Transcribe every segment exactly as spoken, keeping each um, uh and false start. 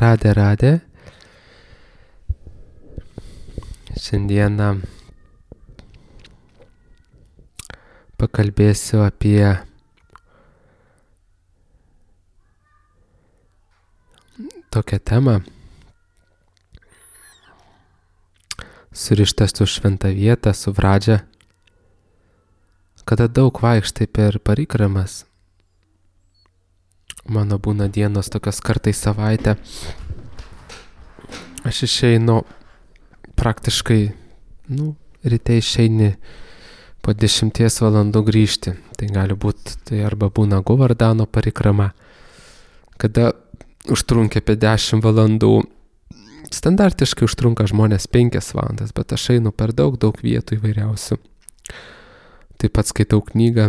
Radė, radė. Šiandieną pakalbėsiu apie tokią temą, surištas su šventa vieta, su Vradžia, kada daug vaikštai per parikramas. Mano būna dienos tokios kartais savaitę. Aš išeinu praktiškai, nu, ryte išeini po dešimties valandų grįžti. Tai gali būti, tai arba būna Govardhano parikrama, kada užtrunkia apie dešimt valandų. Standartiškai užtrunka žmonės penkias valandas, bet aš einu per daug, daug vietų įvairiausių. Taip pat skaitau knygą,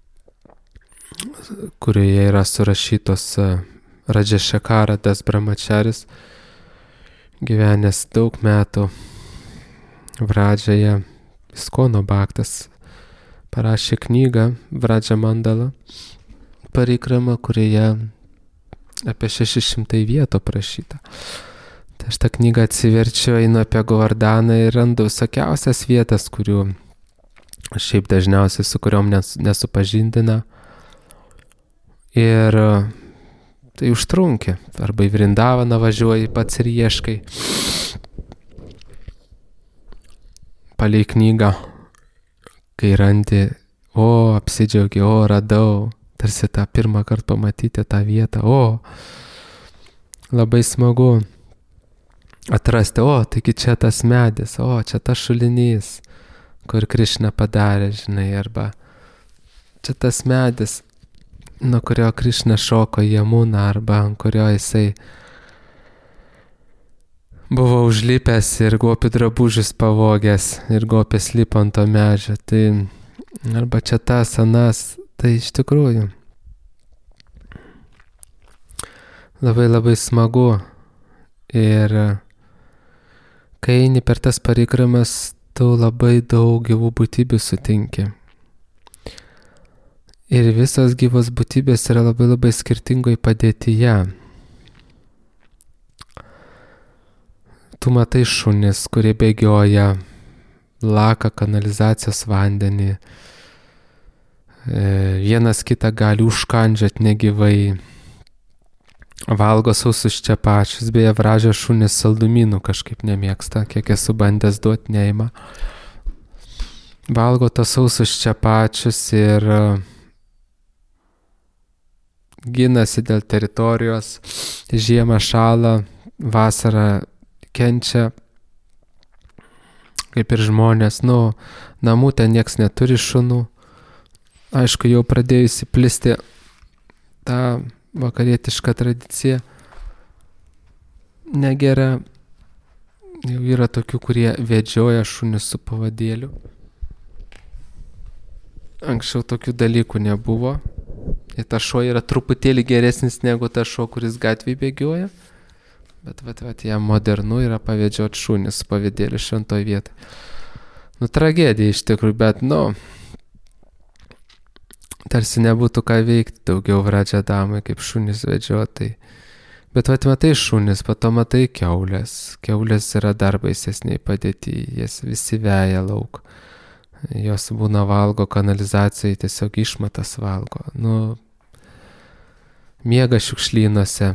kurioje yra surašytos Rajašekara Das Brahmacharis, gyvenęs daug metų Vradžioje, Iskono Bhaktas, parašė knygą Vradžia Mandala parikrama, kurioje apie šeši šimtai vietų aprašyta. Tai aš tą knygą atsiverčiu, einu apie Govardhaną ir randu visokiausias vietas, kurių šiaip dažniausiai su kuriuom nes, nesupažindina. Ir tai užtrunkia. Arba į Vrindavaną važiuoji pats ir ieškai. Palei knygą, kai randi, o, apsidžiaugi, o, radau, tarsi tą pirmą kartą pamatyti tą vietą, o, labai smagu atrasti, o, taigi čia tas medis, o, čia tas šulinys, kur Krišna padarė, žinai, arba čia tas medis, nuo kurio Krišna šoko į Jamuną, arba ant kurio jisai buvo užlipęs ir gopių drabužius pavogęs ir gopės lipo ant to medžio. Tai arba čia tas, anas, tai iš tikrųjų labai labai smagu. Ir kai eini per tas parikramas, tu labai daug gyvų būtybių sutinki. Ir visos gyvos būtybės yra labai labai skirtingoj padėtyje. Tu matai šunis, kurie bėgioja, laka kanalizacijos vandenį. Vienas kitą gali užkandžiot negyvai. Valgo sausus čepačius, beje, Vradžio šunis saldumynų kažkaip nemėgsta, kiek esu bandęs duoti, neima. Valgo tos sausus čepačius ir ginasi dėl teritorijos, žiemą šąla, vasarą kenčia, kaip ir žmonės. Nu, namų ten nieks neturi šunų. Aišku, jau pradėjusi plisti tą vakarietišką tradiciją. Negera. Jau yra tokių, kurie vedžioja šunis su pavadėliu. Anksčiau tokių dalykų nebuvo. Ir ta šuo yra truputėlį geresnis negu ta šuo, kuris gatvėje bėgioja. Bet vat, vat, jam modernu yra pavedžiot šunis su pavadėliu šventoj vietoj. Nu, tragedija iš tikrųjų, bet, nu, tarsi nebūtų ką veikti daugiau Vradžia damai, kaip šunis vedžiotai. Bet vat matai šunis, po to matai kiaulės. Kiaulės yra dar baisesniai padėti, jas visi veja lauk. Jos būna valgo kanalizacijai, tiesiog išmatas valgo. Nu, miega šiukšlynuose.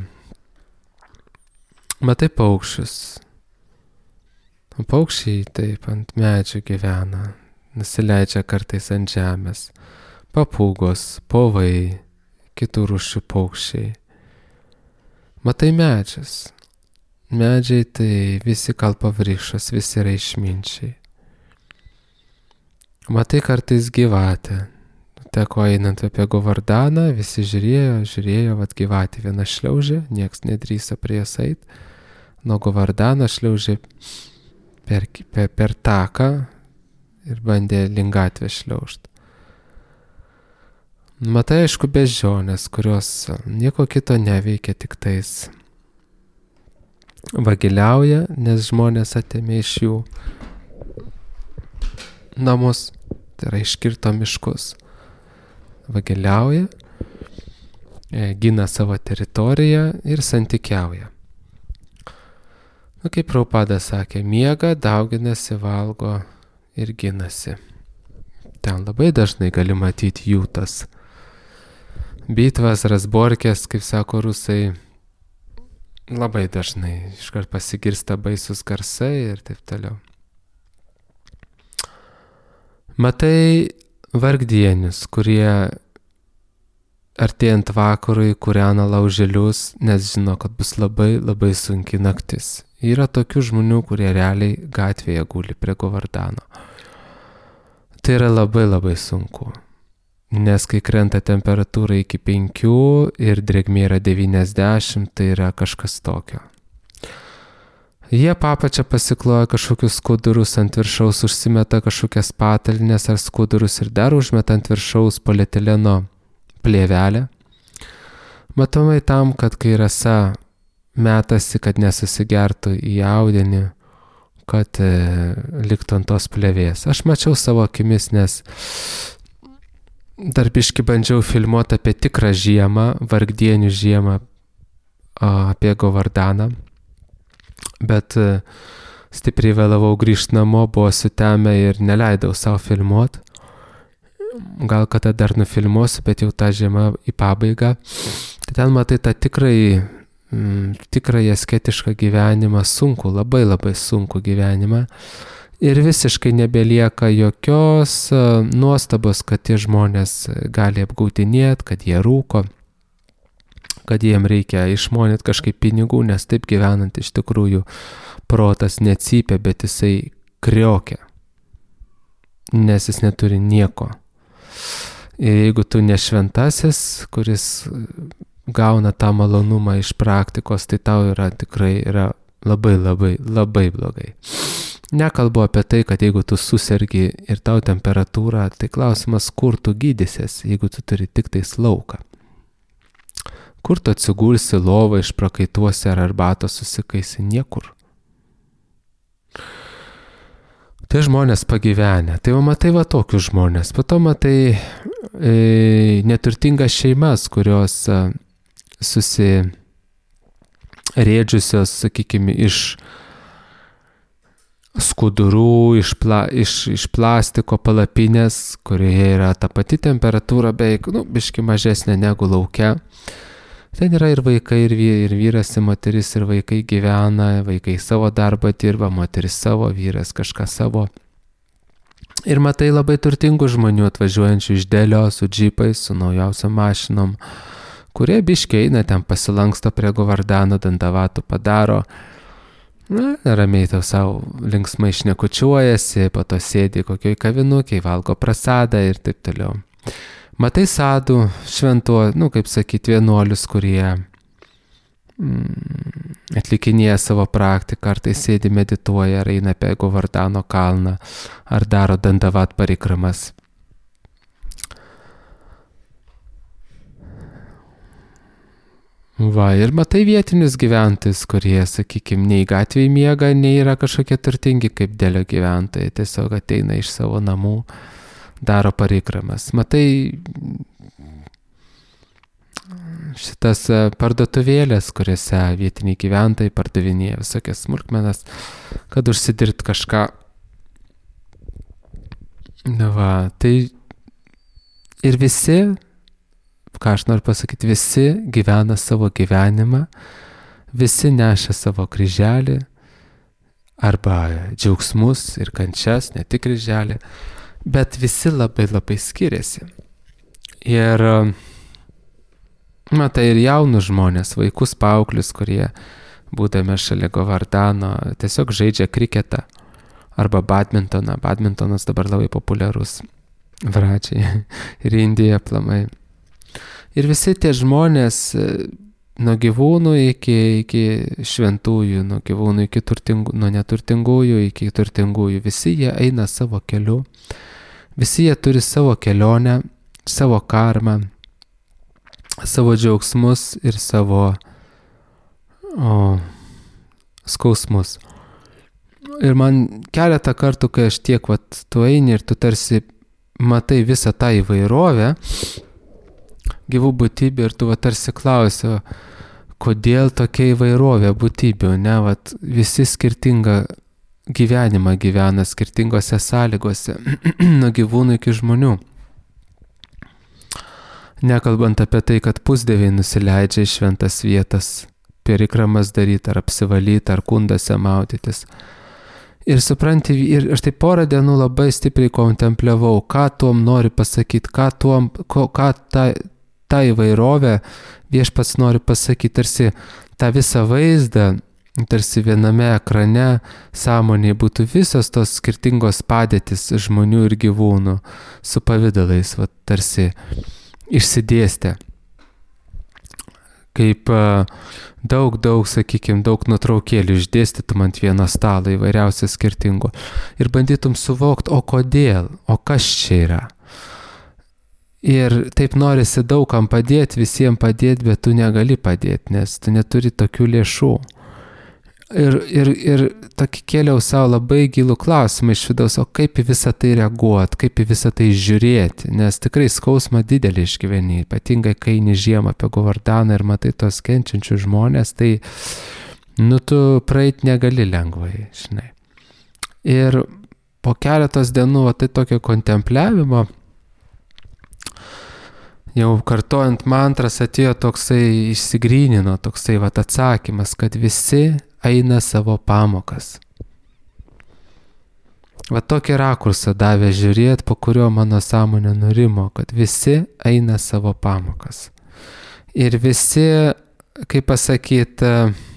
Matai paukščius. Paukščiai taip ant medžių gyvena, nusileidžia kartais ant žemės. Papūgos, povai, kitų rūšių paukščiai. Matai medžius. Medžiai tai visi kalpavrišos, visi yra išminčiai. Matai kartais gyvatę. Teko einant apie Govardhaną, visi žiūrėjo, žiūrėjo, vat gyvatė viena šliaužė, nieks nedrįso prie jas eit. Nuo Govardhano šliaužė per, per, per taką ir bandė link gatvės šliaužti. Matai, aišku, beždžionės, kurios nieko kito neveikia, tik tais vagiliauja, nes žmonės atėmė iš jų namus, tai yra iškirto miškus. Vagiliauja, gina savo teritoriją ir santykiauja. Nu, kaip Prabhupada sakė, miega, dauginasi, valgo ir ginasi. Ten labai dažnai gali matyti jų tas bitvas, razborkės, kaip sako rusai. Labai dažnai iškart pasigirsta baisus garsai ir taip toliau. Matai vargdienius, kurie artėjant vakarui kūrena lauželius, nes žino, kad bus labai labai sunki naktis. Yra tokių žmonių, kurie realiai gatvėje guli prie Govardhano. Tai yra labai labai sunku, nes kai krenta temperatūra iki penkių ir drėgmė yra devyniasdešimt, tai yra kažkas tokio. Jie papačia pasikloja kažkokius skudurus, ant viršaus užsimeta kažkokias patalynės ar skudurus ir dar užmeta ant viršaus polietileno plėvelę. Matomai tam, kad kai rasa metasi, kad nesusigertų į audinį, kad e, liktų ant tos plėvės. Aš mačiau savo akimis, nes dar biškį bandžiau filmuoti apie tikrą žiemą, vargdienių žiemą, apie Govardhaną, bet e, stipriai vėlavau grįžti namo, buvo sutemę ir neleidau savo filmuoti. Gal kada dar nufilmuosiu, bet jau tą žiemą į pabaigą. Tai ten matai tą tikrai tikrai asketišką gyvenimą, sunku, labai labai sunku gyvenimą ir visiškai nebelieka jokios nuostabos, kad tie žmonės gali apgautinėti, kad jie rūko, kad jiem reikia išmonėti kažkaip pinigų, nes taip gyvenant iš tikrųjų protas necypia, bet jisai kriokia, nes jis neturi nieko. Ir jeigu tu nešventasis, kuris gauna tą malonumą iš praktikos, tai tau yra tikrai yra labai labai labai blogai. Nekalbu apie tai, kad jeigu tu susergi ir tau temperatūra, tai klausimas, kur tu gydysies, jeigu tu turi tik tais lauką. Kur tu atsigulsi lovą, išprakaituosi ar arbatos susikaisi, niekur. Tai žmonės pagyvenę. Tai va matai va tokius žmonės. Po to matai e, neturtingas šeimas, kurios e, susirėdžiusios, sakykime, iš skudurų, iš, pla, iš, iš plastiko palapinės, kurioje yra ta pati temperatūra beveik, nu, biški mažesnė negu lauke. Ten yra ir vaikai, ir, vy, ir vyras, ir moteris, ir vaikai gyvena, vaikai savo darbą dirba, moteris savo, vyras kažką savo. Ir matai labai turtingų žmonių atvažiuojančių iš Delio, su džipais, su naujausiom mašinom, kurie biškiai eina ten pasilanksto prie Govardhano, Dandavatų padaro, na, ramiai tau savo linksmai šnekučiuojasi, po to sėdi kokioj kavinukėj, valgo prasadą ir taip toliau. Matai sadų, šventuo, nu, kaip sakyti, vienuolius, kurie mm, atlikinėja savo praktiką, ar tai sėdi medituoja, ar eina apie Govardhano kalną, ar daro Dandavat parikramas. Va, ir matai vietinius gyventojus, kurie, sakykime, nei gatvėje miega, nei yra kažkokie turtingi kaip Delio gyventojai, tiesiog ateina iš savo namų, daro parikramas. Matai šitas parduotuvėlės, kuriuose vietiniai gyventojai pardavinėja visokias smulkmenas, kad užsidirbt kažką. Na va, tai ir visi, ką aš noriu pasakyti, visi gyvena savo gyvenimą, visi neša savo kryželį arba džiaugsmus ir kančias, ne tik kryželį, bet visi labai labai skiriasi. Ir matai ir jaunus žmonės, vaikus, paauglius, kurie būdami šalia Govardhano tiesiog žaidžia kriketą arba badmintoną. Badmintonas dabar labai populiarus vračiai ir Indija aplamai. Ir visi tie žmonės nuo gyvūnų iki, iki šventųjų, nuo gyvūnų iki turtingų, nuo neturtingųjų iki turtingųjų, visi jie eina savo keliu, visi jie turi savo kelionę, savo karmą, savo džiaugsmus ir savo o, skausmus. Ir man keletą kartų, kai aš tiek, vat, tu eini ir tu tarsi matai visą tą įvairovę, gyvų būtybė ir tu va tarsi klausi, kodėl tokia įvairovė būtybių, ne, vat, visi skirtingą gyvenimą gyvena skirtingose sąlygose, nuo gyvūnų iki žmonių. Nekalbant apie tai, kad pusdieviai nusileidžia į šventas vietas, perikramas daryti, ar apsivalyti, ar kundose maudytis. Ir supranti, ir aš tai porą dienų labai stipriai kontempliavau, ką tuom nori pasakyti, ką tuom, ko, ką ta, ta įvairovė viešpats nori pasakyti, tarsi tą visą vaizdą, tarsi viename ekrane sąmonėje būtų visos tos skirtingos padėtis žmonių ir gyvūnų su pavidalais, va, tarsi išsidėstę. Kaip daug, daug, sakykime, daug nuotraukėlių išdėstytum ant vieno stalo įvairiausių skirtingų ir bandytum suvokti, o kodėl, o kas čia yra. Ir taip norisi daugam padėti, visiems padėti, bet tu negali padėti, nes tu neturi tokių lėšų. Ir, ir, ir tokį kėliau savo labai gilų klausimą iš vidaus, o kaip į visą tai reaguoti, kaip į visą tai žiūrėti, nes tikrai skausmą didelį išgyveni, ypatingai kai eini žiemą apie Govardaną ir matai tos kenčiančius žmonės, tai nu tu praeit negali lengvai, žinai. Ir po keletos dienų, va, tai tokio kontempliavimo, jau kartojant mantras atėjo toksai išsigrynino, toksai vat atsakymas, kad visi eina savo pamokas. Va tokį rakursą davė žiūrėti, po kurio mano sąmonė nurimo, kad visi eina savo pamokas. Ir visi, kaip pasakyti,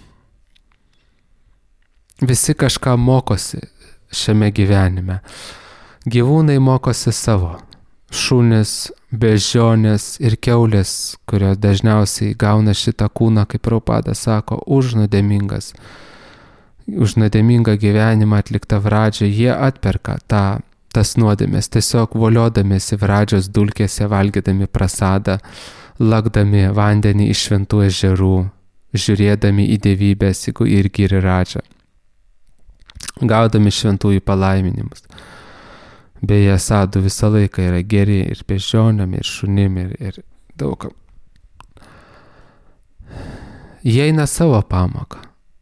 visi kažką mokosi šiame gyvenime. Gyvūnai mokosi savo. Šunys, beždžionės ir kiaulės, kurios dažniausiai gauna šitą kūną, kaip Prabhupada sako, už nuodėmingas, už nuodėmingą gyvenimą atliktą vradžią, jie atperka tą, tas nuodėmės, tiesiog voliodamiesi vradžios dulkėse, valgydami prasadą, lakdami vandenį iš šventų ežerų, žiūrėdami į dievybės ir giridžą, gaudami šventųjų palaiminimus. Beje, sadų visą laiką yra geri ir beždžionėm, ir šunim, ir, ir daugam. Jie eina savo pamoką.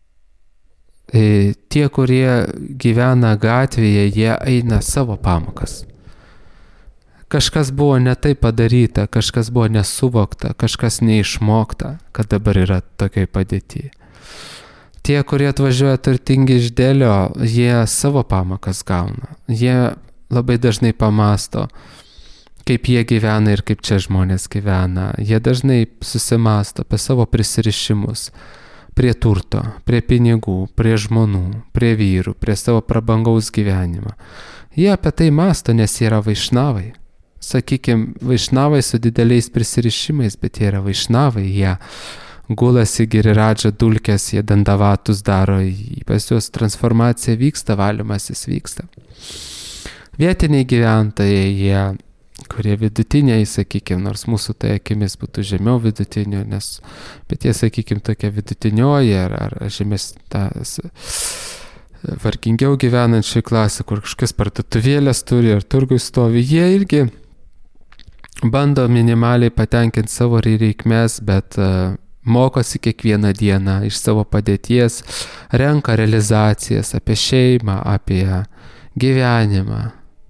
E, tie, kurie gyvena gatvėje, jie eina savo pamokas. Kažkas buvo ne taip padaryta, kažkas buvo nesuvokta, kažkas neišmokta, kad dabar yra tokioj padėtyje. Tie, kurie atvažiuoja turtingi iš Delio, jie savo pamokas gauna. Jie labai dažnai pamasto, kaip jie gyvena ir kaip čia žmonės gyvena. Jie dažnai susimasto apie savo prisirišimus prie turto, prie pinigų, prie žmonų, prie vyrų, prie savo prabangaus gyvenimo. Jie apie tai masto, nes jie yra vaišnavai. Sakykime, vaišnavai su dideliais prisirišimais, bet jie yra vaišnavai, jie gulasi giridžą dulkės, jie dandavatus daro, pas juos transformacija vyksta, valymasis vyksta. Vietiniai gyventojai, jie, kurie vidutiniai, sakykime, nors mūsų tai akimis būtų žemiau vidutinio, nes, bet jie, sakykime, tokia vidutinioji ar, ar žemės tas vargingiau gyvenančiai klasė, kur kažkas parduotuvėlės turi ar turgui stovi, jie irgi bando minimaliai patenkinti savo reikmes, bet uh, mokosi kiekvieną dieną iš savo padėties, renka realizacijas apie šeimą, apie gyvenimą.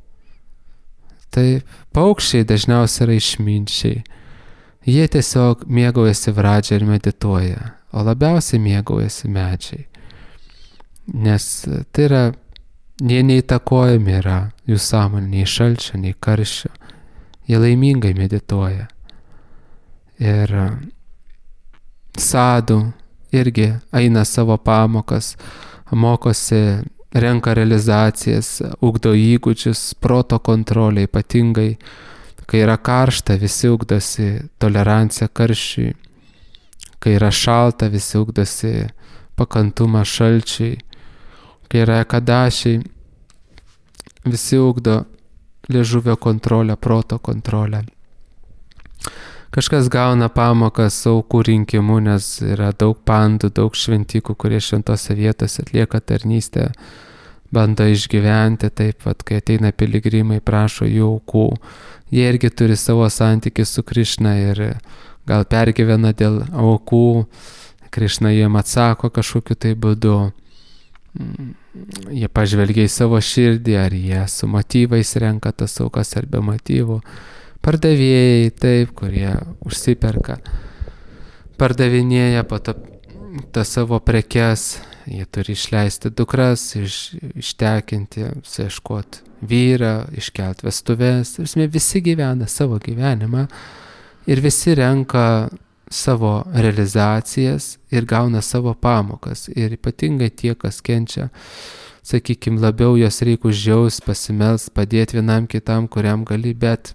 Tai paukščiai dažniausiai yra išminčiai. Jie tiesiog mėgaujasi vradžią ir medituoja, o labiausiai mėgaujasi medžiai. Nes tai yra, jie neįtakojami yra jų sąmonė, nei šalčio, nei karščio. Jie laimingai medituoja. Ir sadų irgi eina savo pamokas, mokosi, renka realizacijas, ugdo įgūdžius, proto kontrolę, ypatingai, kai yra karšta, visi ugdosi toleranciją karščiui, kai yra šalta, visi ugdosi pakantumą šalčiui, kai yra ekadašiai, visi ugdo liežuvio kontrolę, proto kontrolę. Kažkas gauna pamokas aukų rinkimu, nes yra daug pandų, daug šventikų, kurie šventose vietose atlieka tarnystę, bando išgyventi, taip pat, kai ateina piligrimai, prašo jų aukų. Jie irgi turi savo santykį su Krišna ir gal pergyvena dėl aukų, Krišna jiem atsako kažkokiu tai būdu. Jie pažvelgia į savo širdį, ar jie su motyvais renka tas aukas ar be motyvų. Pardavėjai, taip, kurie užsiperka, pardavinėja po to tas savo prekes, jie turi išleisti dukras, iš, ištekinti, ieškoti vyrą, iškelti vestuves. Visi gyvena savo gyvenimą ir visi renka savo realizacijas ir gauna savo pamokas. Ir ypatingai tie, kas kenčia, sakykime, labiau jos reikia užjaus, pasimels, padėti vienam kitam, kuriam gali, bet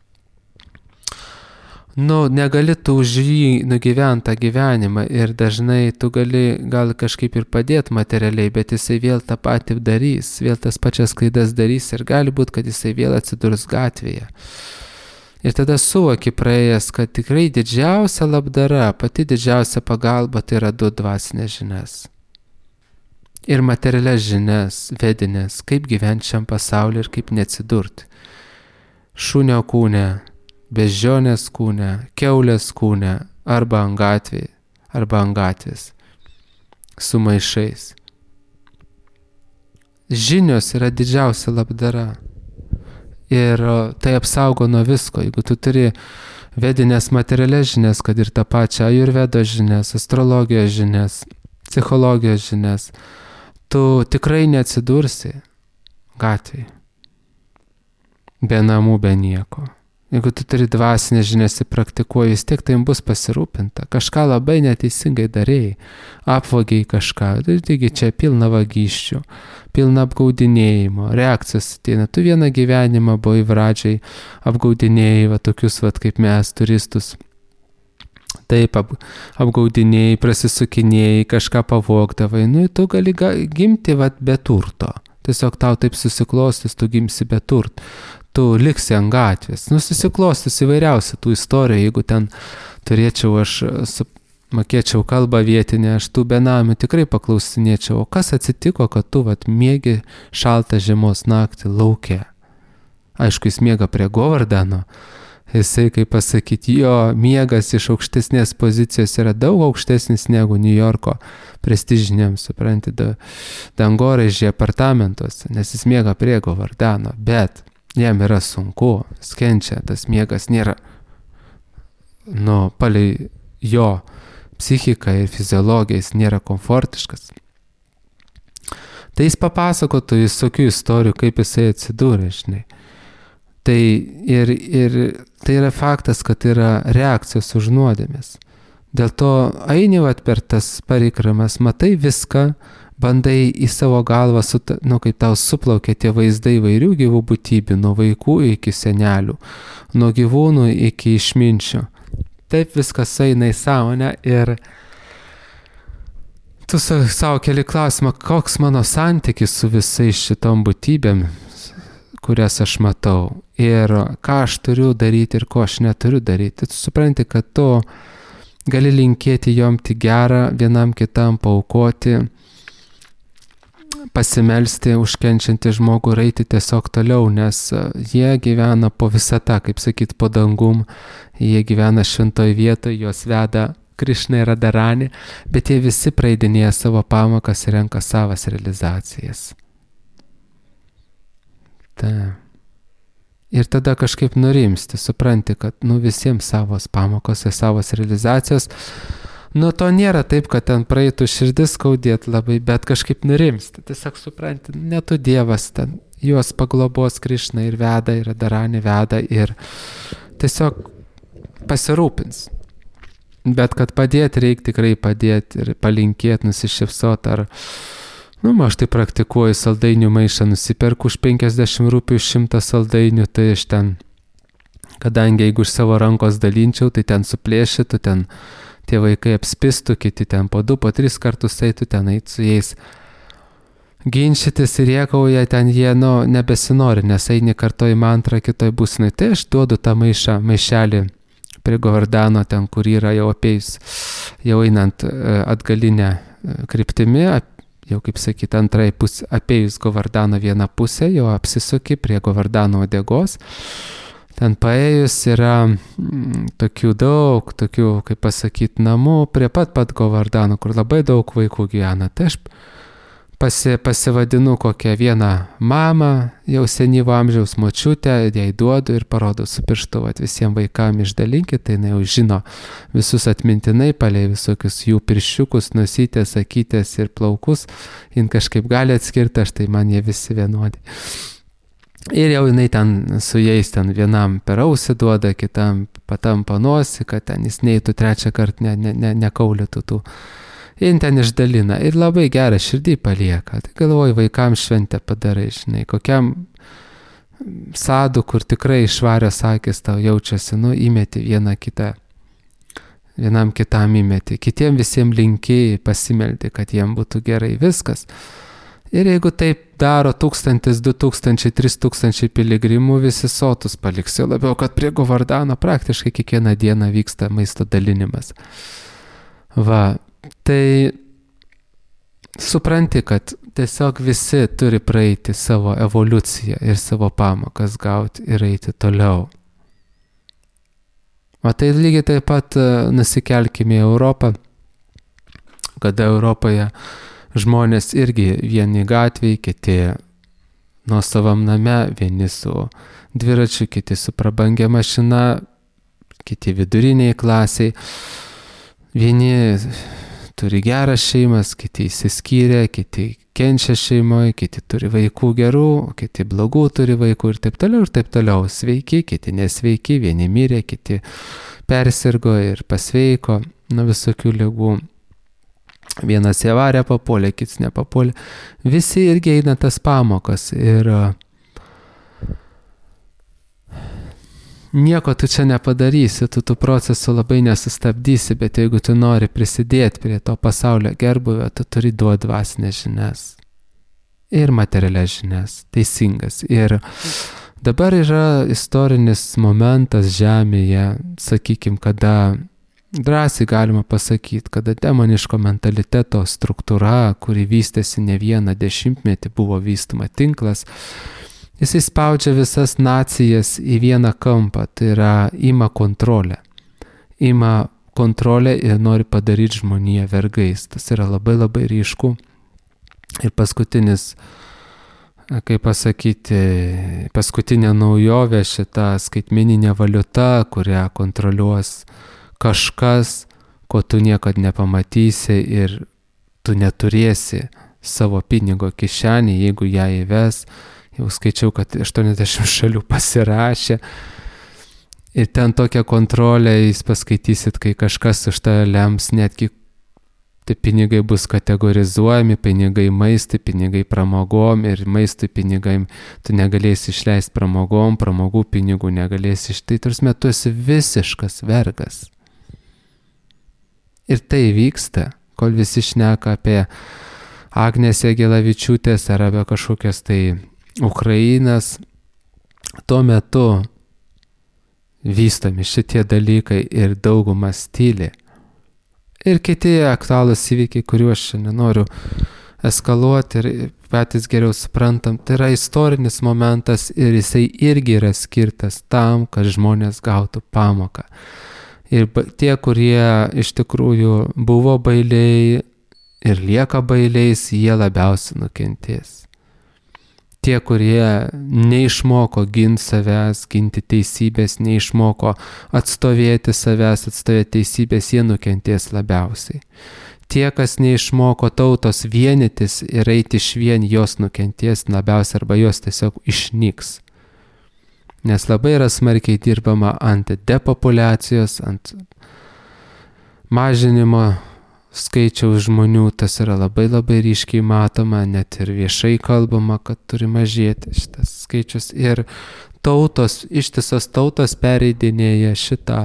nu, negali tu už jį nugyventi tą gyvenimą ir dažnai tu gali gal kažkaip ir padėti materialiai, bet jisai vėl tą patį darys, vėl tas pačias klaidas darys ir gali būti, kad jisai vėl atsidurs gatvėje. Ir tada suvoki praėjęs, kad tikrai didžiausia labdara, pati didžiausia pagalba tai yra du dvasinės žinias. Ir materialias žinias, vedinės, kaip gyventi šiam pasauliu ir kaip neatsidurti. Šunio kūne, beždžionės kūne, kiaulės kūne, arba ant gatvės, arba ant gatvės, su maišais. Žinios yra didžiausia labdara. Ir tai apsaugo nuo visko. Jeigu tu turi vedinės materialias žinias, kad ir tą pačią ajurvedos žinias, astrologijos žinias, psichologijos žinias, tu tikrai neatsidursi gatvėje. Be namų, be nieko. Jeigu tu turi dvasinės žinias ir praktikuoji, vis tiek tai bus pasirūpinta. Kažką labai neteisingai darėjai, apvagiai kažką, taigi čia pilna vagysčių, pilna apgaudinėjimo, reakcijos ateina. Tu vieną gyvenimą buvai pradžiai apgaudinėjai, va tokius va kaip mes, turistus. Taip, ap, apgaudinėjai, prasisukinėjai, kažką pavogdavai, nu tu gali ga, gimti va be turto. Tiesiog tau taip susiklostys, tu gimsi be turto. Tu liksi ant gatvės. Nu, susiklostys įvairiausių tų istorijų. Jeigu ten turėčiau, aš mokėčiau kalbą vietinę, aš tų benamių tikrai paklausinėčiau, o kas atsitiko, kad tu vat miegi šaltą žiemos naktį lauke. Aišku, jis miega prie Govardhano. Jisai, kaip pasakyti, jo miegas iš aukštesnės pozicijos yra daug aukštesnis negu New Yorko prestižiniam, supranti, dangoraižį apartamentuose, nes jis miega prie Govardhano, bet jam yra sunku, skenčia, tas miegas nėra, nu, palei jo psichiką ir fiziologiją jis nėra komfortiškas. Tai jis papasakotų visokių istorijų, kaip jisai atsidūrė, žinai. Tai ir, ir tai yra faktas, kad yra reakcijos už nuodėmės. Dėl to eini vat per tas parikramas, matai viską, bandai į savo galvą, nu, kaip tau suplaukia tie vaizdai vairių gyvų būtybių, nuo vaikų iki senelių, nuo gyvūnų iki išminčių. Taip viskas eina į sąmonę ir tu savo keli klausimą, koks mano santykis su visais šitom būtybėm, kurias aš matau ir ką aš turiu daryti ir ko aš neturiu daryti. Tu supranti, kad tu gali linkėti jom tik gerą, vienam kitam paaukoti, pasimelsti užkenčiantį žmogų ir eiti tiesiog toliau, nes jie gyvena po visatą, kaip sakyt, po dangum, jie gyvena šventoj vietoj, juos veda Krišna ir Radharani, bet jie visi praeidinėja savo pamokas ir renka savas realizacijas. Ta. Ir tada kažkaip nurimsti, supranti, kad nu visiems savos pamokos ir savos realizacijos. Nu to nėra taip, kad ten praeitų širdis skaudėt labai, bet kažkaip nurimsti. Tiesiog supranti, ne tu Dievas ten, juos paglobos Krišna ir veda, ir Radharani veda ir tiesiog pasirūpins. Bet kad padėti reikia tikrai padėti ir palinkėti, nusišypsoti ar... Nu, aš tai praktikuoju, saldainių maišą nusiperku už penkiasdešimt rupių, šimtą saldainių, tai aš ten, kadangi jeigu iš savo rankos dalinčiau, tai ten suplėšytų, ten tie vaikai apspistų, kiti ten po du, po tris kartus eitų, ten eitų su jais ginčytis ir riekauja, ten jie, nu, nebesinori, nes eini kartoj mantrą, kitoj būsinai. Tai aš duodu tą maišą, maišelį prie Govardhano, ten, kur yra jau apėjus, jau einant atgalinę kryptimi, jau, kaip sakyt, antrai pusė, apėjus Govardhano vieną pusę, jau apsisuki prie Govardhano uodegos, ten paėjus yra mm, tokių daug, tokių, kaip pasakyti, namų prie pat pat Govardhano, kur labai daug vaikų gyvena. Tai aš pasi, pasivadinu kokią vieną mamą, jau senyvo amžiaus močiutę, jai duodu ir parodu su pirštu, vat visiems vaikams išdalinkit, tai jinai jau žino visus atmintinai, palei visokius jų pirščiukus, nosytės, akytės ir plaukus, jin kažkaip gali atskirti, aš tai man jie visi vienodi. Ir jau jinai ten su jais ten vienam per ausį duoda, kitam patampa nosį, kad ten jis neįtų trečią kartą ne, ne, ne, nekaulytų tų. Jin ten išdalina ir labai gerą širdį palieka. Tai galvoju, vaikams šventę padarai, žinai, kokiam sadu, kur tikrai švarios akis tau jaučiasi, nu, įmeti vieną kitą, vienam kitam įmeti, kitiem visiems linkėjai pasimeldi, kad jiem būtų gerai viskas. Ir jeigu taip daro tūkstantis, du tūkstančiai, tris tūkstančiai piligrimų, visi sotus paliks, jau labiau, kad prie Govardhano praktiškai kiekvieną dieną vyksta maisto dalinimas. Va, tai supranti, kad tiesiog visi turi praeiti savo evoliuciją ir savo pamokas gauti ir eiti toliau. O tai lygiai taip pat nusikelkime į Europą, kada Europoje žmonės irgi vieni gatvėje, kiti nuosavam name, vieni su dviračiu, kiti su prabangia mašina, kiti viduriniai klasiai, vieni turi geras šeimas, kiti įsiskyrė, kiti kenčia šeimoje, kiti turi vaikų gerų, kiti blogų turi vaikų ir taip toliau ir taip toliau. Sveiki, kiti nesveiki, vieni mirė, kiti persirgo ir pasveiko nuo visokių ligų. Vienas į avariją papuolė, kits nepapuolė. Visi irgi eina tas pamokas ir nieko tu čia nepadarysi, tu tų procesų labai nesustabdysi, bet jeigu tu nori prisidėti prie to pasaulio gerbuvio, tu turi duoti dvasinės žinias ir materialias žinias, teisingas. Ir dabar yra istorinis momentas Žemėje, sakykim, kada drąsiai galima pasakyti, kada demoniško mentaliteto struktūra, kuri vystėsi ne vieną dešimtmetį, buvo vystoma tinklas, jisai spaudžia visas nacijas į vieną kampą, tai yra ima kontrolę. Ima kontrolę ir nori padaryti žmoniją vergais. Tas yra labai labai ryšku. Ir paskutinis, kaip pasakyti, paskutinė naujovė šita skaitmeninė valiuta, kurią kontroliuos kažkas, ko tu niekad nepamatysi ir tu neturėsi savo pinigo kišenį, jeigu ją įves. Jau skaičiau, kad aštuoniasdešimt šalių pasirašė. Ir ten tokią kontrolę jūs paskaitysit, kai kažkas už tą lems, netgi tai pinigai bus kategorizuojami, pinigai maistui, pinigai pramogom ir maistui pinigai tu negalėsi išleisti pramogom, pramogų pinigų negalėsi ištai. Tarsi tu esi visiškas vergas. Ir tai vyksta, kol visi šneka apie Agnės Jagelavičiūtės ar apie kažkokias tai Ukrainas. Tuo metu vystomi šitie dalykai ir daugumas tyli. Ir kiti aktualūs įvykiai, kuriuos aš nenoriu eskaluoti ir patys geriau suprantam, tai yra istorinis momentas ir jisai irgi yra skirtas tam, kad žmonės gautų pamoką. Ir tie, kurie iš tikrųjų buvo bailiai ir lieka bailiais, jie labiausiai nukentės. Tie, kurie neišmoko ginti savęs, ginti teisybės, neišmoko atstovėti savęs, atstovėti teisybės, jie nukentės labiausiai. Tie, kas neišmoko tautos vienytis ir eiti išvien, jos nukentės labiausiai arba jos tiesiog išnyks. Nes labai yra smarkiai dirbama ant depopulacijos, ant mažinimo skaičiaus žmonių, tas yra labai labai ryškiai matoma, net ir viešai kalbama, kad turi mažėti šitas skaičius. Ir tautos, ištisos tautos pereidinėja šitą,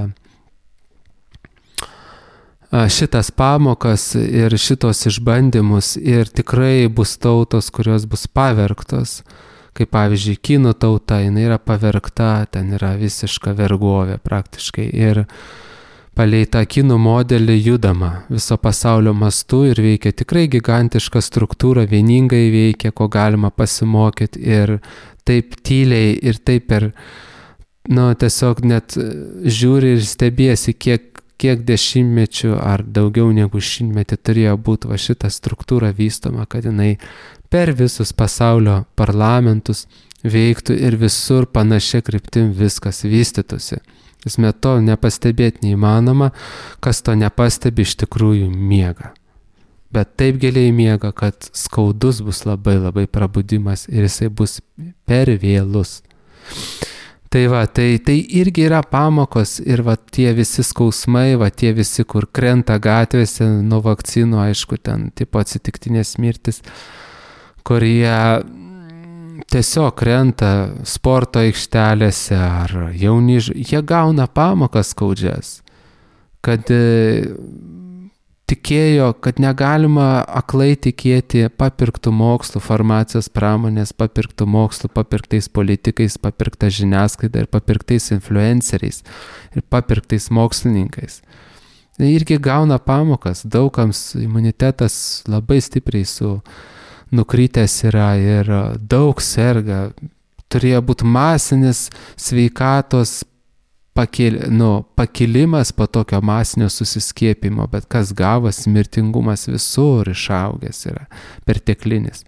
šitas pamokas ir šitos išbandymus ir tikrai bus tautos, kurios bus pavergtos. Kaip pavyzdžiui, kinų tauta, jinai yra pavergta, ten yra visiška vergovė praktiškai. Ir palei tą kinų modelį judama viso pasaulio mastu ir veikia tikrai gigantiška struktūra, vieningai veikia, ko galima pasimokyti ir taip tyliai ir taip per nu, tiesiog net žiūri ir stebėsi, kiek, kiek dešimtmečių ar daugiau negu šimtmetį turėjo būti va šita struktūra vystoma, kad jinai per visus pasaulio parlamentus veiktų ir visur panašia kryptim viskas vystytųsi. Esmė to nepastebėti neįmanoma, kas to nepastebi iš tikrųjų miega. Bet taip giliai miega, kad skaudus bus labai labai prabudimas ir jisai bus per vėlus. Tai va, tai, tai irgi yra pamokos ir va tie visi skausmai, va tie visi, kur krenta gatvėse nuo vakcinų, aišku, ten tipo atsitiktinės mirtis, kurie tiesiog krenta sporto aikštelėse ar jauni, jie gauna pamokas skaudžias, kad e, tikėjo, kad negalima aklai tikėti papirktų mokslų, farmacijos pramonės, papirktų mokslų, papirktais politikais, papirkta žiniasklaida ir papirktais influenceriais ir papirktais mokslininkais. Irgi gauna pamokas, daugams imunitetas labai stipriai su nukrytęs yra ir daug serga, turėjo būti masinis sveikatos pakil, nu, pakilimas po tokio masinio susiskiepimo, bet kas gavosi, mirtingumas visur išaugęs yra, perteklinis.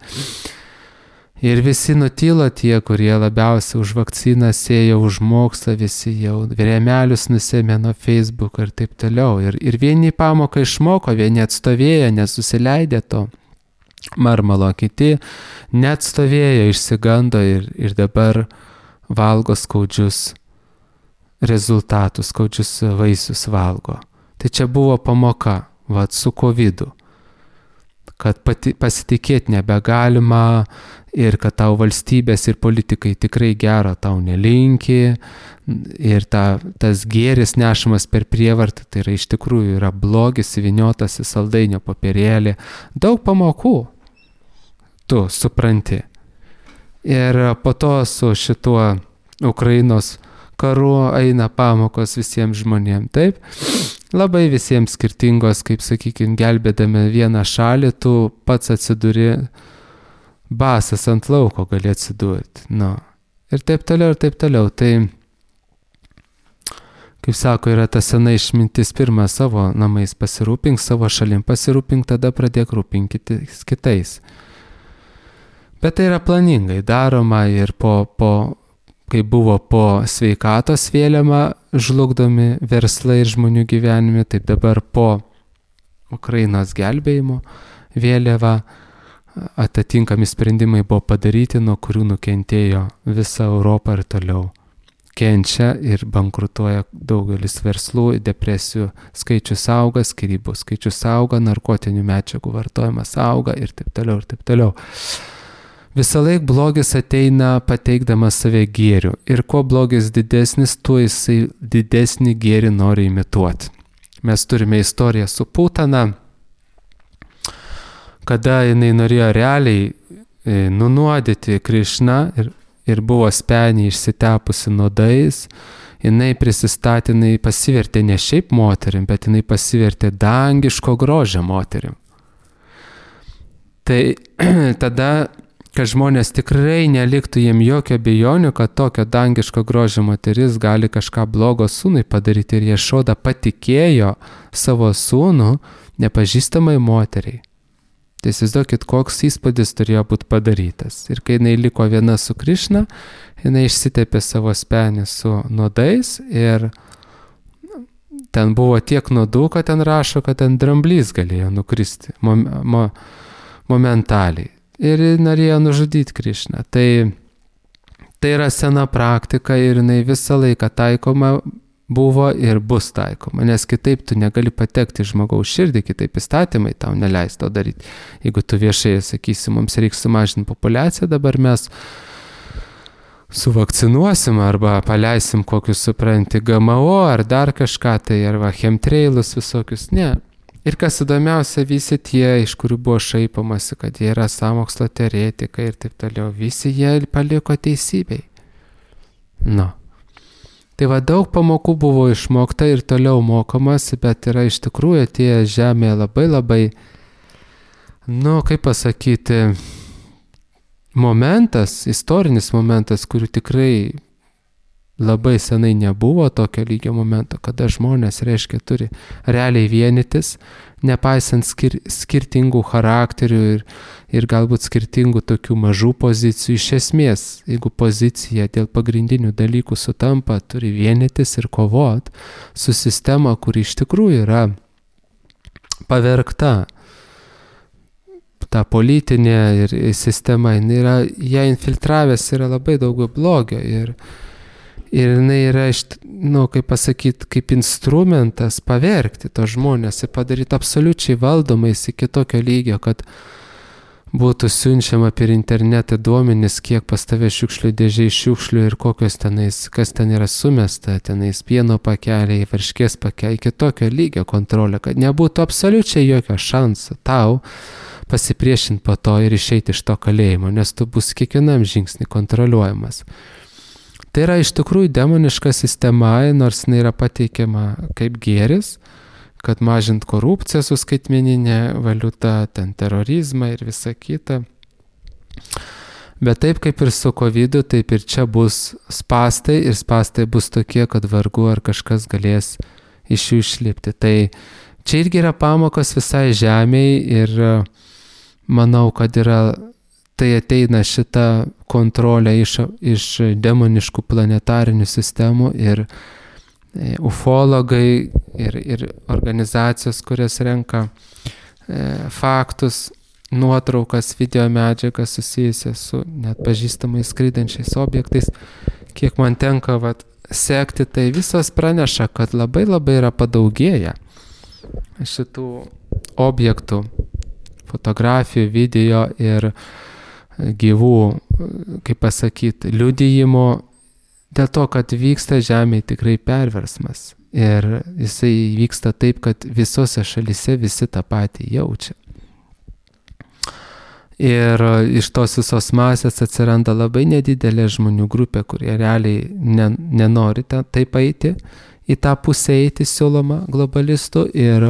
Ir visi nutylo tie, kurie labiausiai už vakciną sėjo, už mokslą, visi jau rėmelius nusėmė nuo Facebook ir taip toliau. Ir, ir vieni pamoką išmoko, vieni atstovėjo, nesusileidė to marmalo, kiti neatstovėjo, išsigando ir, ir dabar valgo skaudžius rezultatus, skaudžius vaisius valgo. Tai čia buvo pamoka, vat su kovidu, kad pati, pasitikėti nebegalima ir kad tau valstybės ir politikai tikrai gero tau nelinki ir ta, tas gėris nešamas per prievartą, tai yra iš tikrųjų yra blogis įvyniotas į saldainio popierėlį. Daug pamokų tu supranti. Ir po to su šituo Ukrainos karu eina pamokos visiems žmonėms. Taip, labai visiems skirtingos, kaip sakykime, gelbėdami vieną šalį, tu pats atsiduri, basas ant lauko gali atsidurti. Nu. Ir taip toliau, ir taip toliau. Tai, kaip sako, yra ta sena išmintis, pirmą savo namais pasirūpink, savo šalim pasirūpink, tada pradėk rūpinkytis kitais. Bet tai yra planingai daroma ir po, po kai buvo po sveikatos vėliava žlugdomi verslai ir žmonių gyvenime, taip dabar po Ukrainos gelbėjimo vėliava atitinkami sprendimai buvo padaryti, nuo kurių nukentėjo visa Europa ir toliau kenčia ir bankrutuoja daugelis verslų, depresijų skaičius auga, skyrybų skaičius auga, narkotinių medžiagų vartojimas auga ir taip toliau ir taip toliau. Visą laik blogis ateina pateikdamas save gėriu. Ir kuo blogis didesnis, tuo jisai didesnį gėrį nori imituoti. Mes turime istoriją su Putana, kada jinai norėjo realiai e, nunuodyti Krišną ir, ir buvo spenį išsitepusi nuodais. Jinai prisistatė, jinai pasivertė ne šiaip moterim, bet jinai pasivertė dangiško grožio moterim. Tai tada kad žmonės tikrai neliktų jiem jokio abejonių, kad tokio dangiško grožio moteris gali kažką blogo sūnui padaryti ir Ješoda patikėjo savo sūnų nepažįstamai moteriai. Tai įsivaizduokit, koks įspūdis turėjo būti padarytas. Ir kai jinai liko viena su Krišna, jinai išsitepė savo spenį su nuodais ir ten buvo tiek nuodų, kad ten rašo, kad ten dramblys galėjo nukristi mom, mo, momentaliai. Ir norėjo nužudyti Krišną. Tai, tai yra sena praktika ir jinai visą laiką taikoma buvo ir bus taikoma, nes kitaip tu negali patekti žmogaus širdį, kitaip įstatymai tau neleis to daryti. Jeigu tu viešai sakysi, mums reikia sumažinti populiaciją, dabar mes suvakcinuosim arba paleisim kokius, supranti, G M O ar dar kažką, tai arba chemtrailus visokius, ne. Ir kas įdomiausia, visi tie, iš kurių buvo šaipamasi, kad jie yra sąmokslo teoretikai ir taip toliau, visi jie paliko teisybei. Nu. Tai va, daug pamokų buvo išmokta ir toliau mokomasi, bet yra iš tikrųjų tie žemėje labai labai, nu, kaip pasakyti, momentas, istorinis momentas, kurių tikrai labai senai nebuvo tokio lygio momento, kada žmonės, reiškia, turi realiai vienytis, nepaisant skir skirtingų charakterių ir, ir galbūt skirtingų tokių mažų pozicijų. Iš esmės, jeigu pozicija dėl pagrindinių dalykų sutampa, turi vienytis ir kovot su sistema, kuri iš tikrųjų yra pavergta. Ta politinė ir sistema, jinai yra, ją infiltravęs yra labai daug blogio ir Ir jinai yra, nu, kaip pasakyti, kaip instrumentas pavergti tos žmonės ir padaryti absoliučiai valdomais iki tokio lygio, kad būtų siunčiama per internetą duomenis, kiek pas tave šiukšlių dėžiai šiukšlių ir kokios tenais, kas ten yra sumesta, tenais pieno pakeliai, varškės pakeliai, iki tokio lygio kontrolė, kad nebūtų absoliučiai jokio šansų tau pasipriešinti po to ir išeiti iš to kalėjimo, nes tu bus kiekvienam žingsnį kontroliuojamas. Tai yra iš tikrųjų demoniška sistema, nors jinai yra pateikiama kaip gėris, kad mažint korupciją su skaitmeninė valiuta, ten terorizmą ir visa kita. Bet taip kaip ir su kovidu, taip ir čia bus spastai ir spastai bus tokie, kad vargu ar kažkas galės iš jų išlipti. Tai čia irgi yra pamokos visai žemėj ir manau, kad yra tai ateina šita kontrolė iš, iš demoniškų planetarinių sistemų ir ufologai ir, ir organizacijos, kurias renka e, faktus, nuotraukas, video medžiagas susijusias su net pažįstamais skraidančiais objektais. Kiek man tenka vat, sekti, tai visos praneša, kad labai labai yra padaugėję šitų objektų, fotografijų, video ir gyvų, kaip pasakyti, liudijimo, dėl to, kad vyksta žemėje tikrai perversmas. Ir jisai vyksta taip, kad visose šalyse visi tą patį jaučia. Ir iš tos visos masės atsiranda labai nedidelė žmonių grupė, kurie realiai ne, nenori taip eiti, į tą pusę eiti siūloma globalistų ir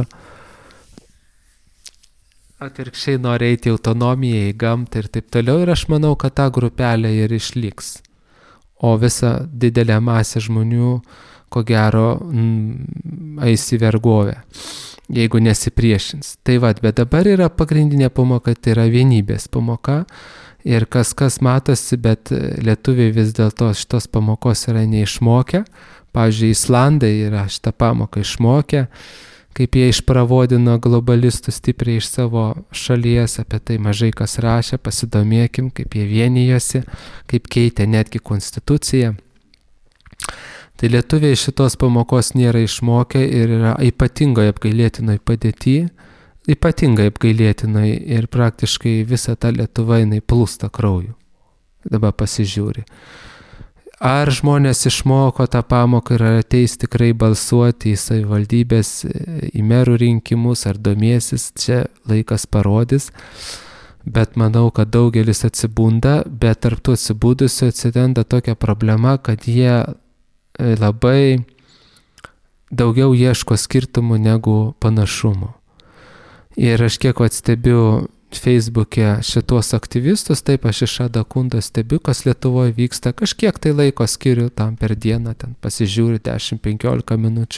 atvirkščiai nori eiti į autonomiją, į gamtą ir taip toliau. Ir aš manau, kad ta grupelė ir išliks. O visa didelė masė žmonių, ko gero, mm, eis į vergovę, jeigu nesipriešins. Tai vad, bet dabar yra pagrindinė pamoka, tai yra vienybės pamoka. Ir kas kas matosi, bet lietuviai vis dėlto šitos pamokos yra neišmokę. Pavyzdžiui, Islandai yra šitą pamoką išmokę. Kaip jie išpravodino globalistų stipriai iš savo šalies, apie tai mažai kas rašė, pasidomėkim, kaip jie vienijosi, kaip keitė netgi konstituciją. Tai lietuviai šitos pamokos nėra išmokę ir yra ypatingai apgailėtinai padėty, ypatingai apgailėtinai ir praktiškai visa ta Lietuva jinai plūsta krauju. Dabar pasižiūri. Ar žmonės išmoko tą pamoką ir ateis tikrai balsuoti į savivaldybės, į merų rinkimus, ar domėsis, čia laikas parodys. Bet manau, kad daugelis atsibunda, bet tarp tų atsibūdusių atsiranda tokia problema, kad jie labai daugiau ieško skirtumų negu panašumų. Ir aš kiek atstebiu Facebook'e šitos aktyvistus, taip aš iš Adakundo stebiu, kas Lietuvoje vyksta, kažkiek tai laiko skiriu tam per dieną, ten pasižiūriu dešimt penkiolika minučių.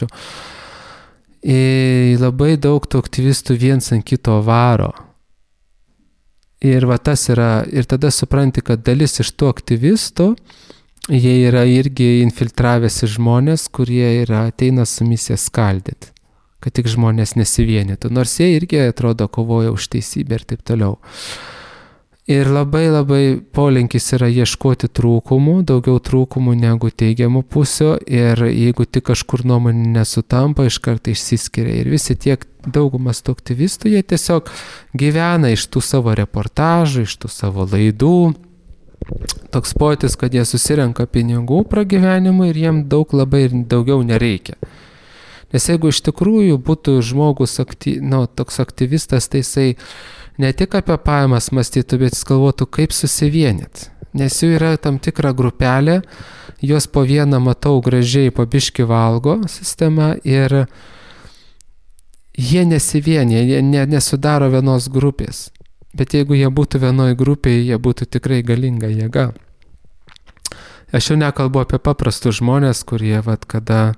Ir labai daug tų aktyvistų viens ant kito varo. Ir va tas yra, ir tada supranti, kad dalis iš tų aktyvistų, jie yra irgi infiltravęsi žmonės, kurie yra ateina su misija skaldyti, kad tik žmonės nesivienytų, nors jie irgi atrodo kovoja už teisybę ir taip toliau. Ir labai labai polinkis yra ieškoti trūkumų, daugiau trūkumų negu teigiamų pusių, ir jeigu tik kažkur nuomonė nesutampa, iš karto išsiskiria. Ir visi tiek daugumas tų aktyvistų, jie tiesiog gyvena iš tų savo reportažų, iš tų savo laidų. Toks pojūtis, kad jie susirenka pinigų pragyvenimui ir jiem daug labai ir daugiau nereikia. Nes jeigu iš tikrųjų būtų žmogus akty, nu, toks aktyvistas, tai jisai ne tik apie pajamas mąstytų, bet jis galvotų, kaip susivienyti. Nes jų yra tam tikra grupelė, jos po vieną matau gražiai po biškį valgo sistema ir jie nesivienyje, jie ne, nesudaro vienos grupės. Bet jeigu jie būtų vienoj grupėje, jie būtų tikrai galinga jėga. Aš jau nekalbu apie paprastus žmonės, kurie, vat, kada,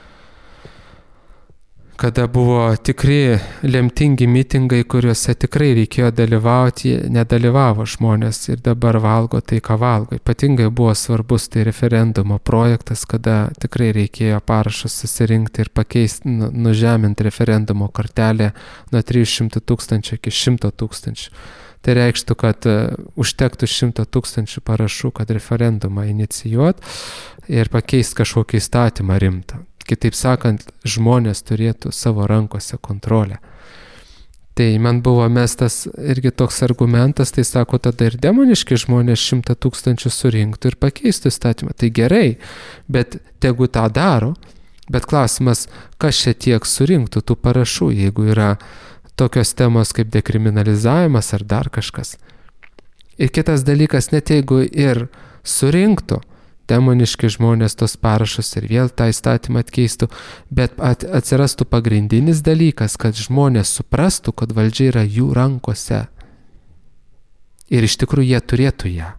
kada buvo tikri lemtingi mitingai, kuriuose tikrai reikėjo dalyvauti, nedalyvavo žmonės ir dabar valgo tai, ką valgo. Ypatingai buvo svarbus tai referendumo projektas, kada tikrai reikėjo parašus susirinkti ir pakeisti, nu, nužeminti referendumo kartelę nuo trijų šimtų tūkstančių iki šimto tūkstančių. Tai reikštų, kad uh, užtektų šimto tūkstančių parašų, kad referendumą inicijuot ir pakeisti kažkokį įstatymą rimtą. Kitaip sakant, žmonės turėtų savo rankose kontrolę. Tai man buvo mestas irgi toks argumentas, tai sako, tada ir demoniški žmonės šimtą tūkstančių surinktų ir pakeistų įstatymą. Tai gerai, bet tegu tą daro, bet klausimas, kas čia tiek surinktų tų parašų, jeigu yra tokios temos kaip dekriminalizavimas ar dar kažkas. Ir kitas dalykas, net jeigu ir surinktų demoniški žmonės tos parašus ir vėl tą įstatymą atkeistų, bet atsirastų pagrindinis dalykas, kad žmonės suprastų, kad valdžia yra jų rankose. Ir iš tikrųjų jie turėtų ją.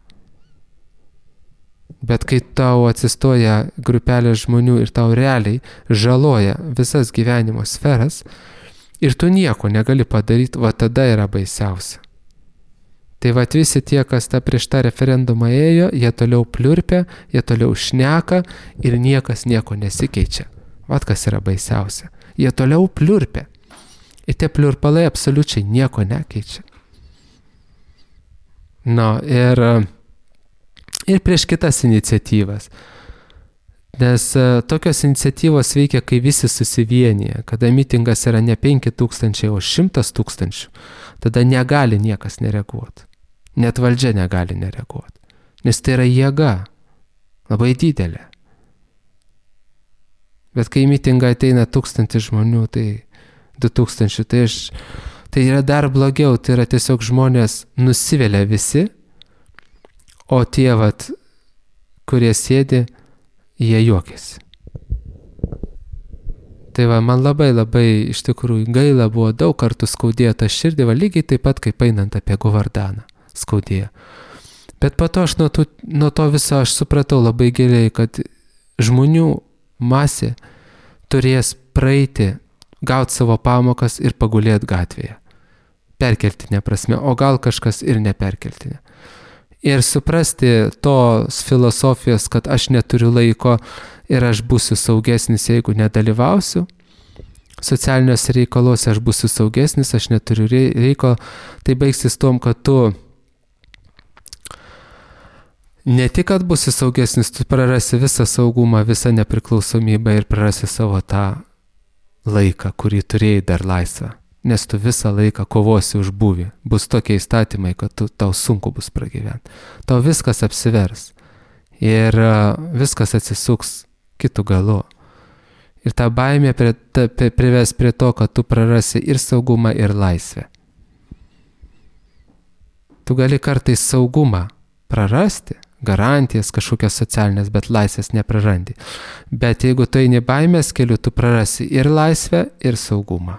Bet kai tau atsistoja grupelė žmonių ir tau realiai žaloja visas gyvenimo sferas, ir tu nieko negali padaryti, va tada yra baisiausia. Tai va visi tie, kas tą prieš tą referendumą ėjo, jie toliau pliurpia, jie toliau šneka ir niekas nieko nesikeičia. Va kas yra baisiausia. Jie toliau pliurpia. Ir tie pliurpalai absoliučiai nieko nekeičia. Na ir, ir prieš kitas iniciatyvas. Nes uh, tokios iniciatyvos veikia, kai visi susivienyje, kada mitingas yra ne penki tūkstančiai, o šimtas tūkstančių, tada negali niekas nereaguoti. Net valdžia negali nereaguoti. Nes tai yra jėga, labai didelė. Bet kai į mitingą ateina tūkstantį žmonių, tai du tūkstančių, tai, aš, tai yra dar blogiau, tai yra tiesiog žmonės nusivelia visi, o tie, vat, kurie sėdi, jie juokiasi. Tai va, man labai labai iš tikrųjų gaila buvo, daug kartų skaudėjo tą širdį, va, lygiai taip pat kaip einant apie Govardaną skaudėjo. Bet po to aš nuo, tų, nuo to viso aš supratau labai giliai, kad žmonių masė turės praeiti, gauti savo pamokas ir pagulėti gatvėje. Perkeltinė prasme, o gal kažkas ir neperkeltinė. Ir suprasti tos filosofijos, kad aš neturiu laiko ir aš būsiu saugesnis, jeigu nedalyvausiu. Socialiniuose reikaluose aš būsiu saugesnis, aš neturiu reiko. Tai baigsis tom, kad tu ne tik, kad būsi saugesnis, tu prarasi visą saugumą, visą nepriklausomybę ir prarasi savo tą laiką, kurį turėjai dar laisvą. Nes tu visą laiką kovosi už būvį. Bus tokie įstatymai, kad tu, tau sunku bus pragyventi. Tau viskas apsivers. Ir uh, viskas atsisuks kitų galu. Ir ta baimė prie, ta, prives prie to, kad tu prarasi ir saugumą, ir laisvę. Tu gali kartais saugumą prarasti, garantijas kažkokias socialinės, bet laisvės neprarandi. Bet jeigu tu eini baimės keliu, tu prarasi ir laisvę, ir saugumą.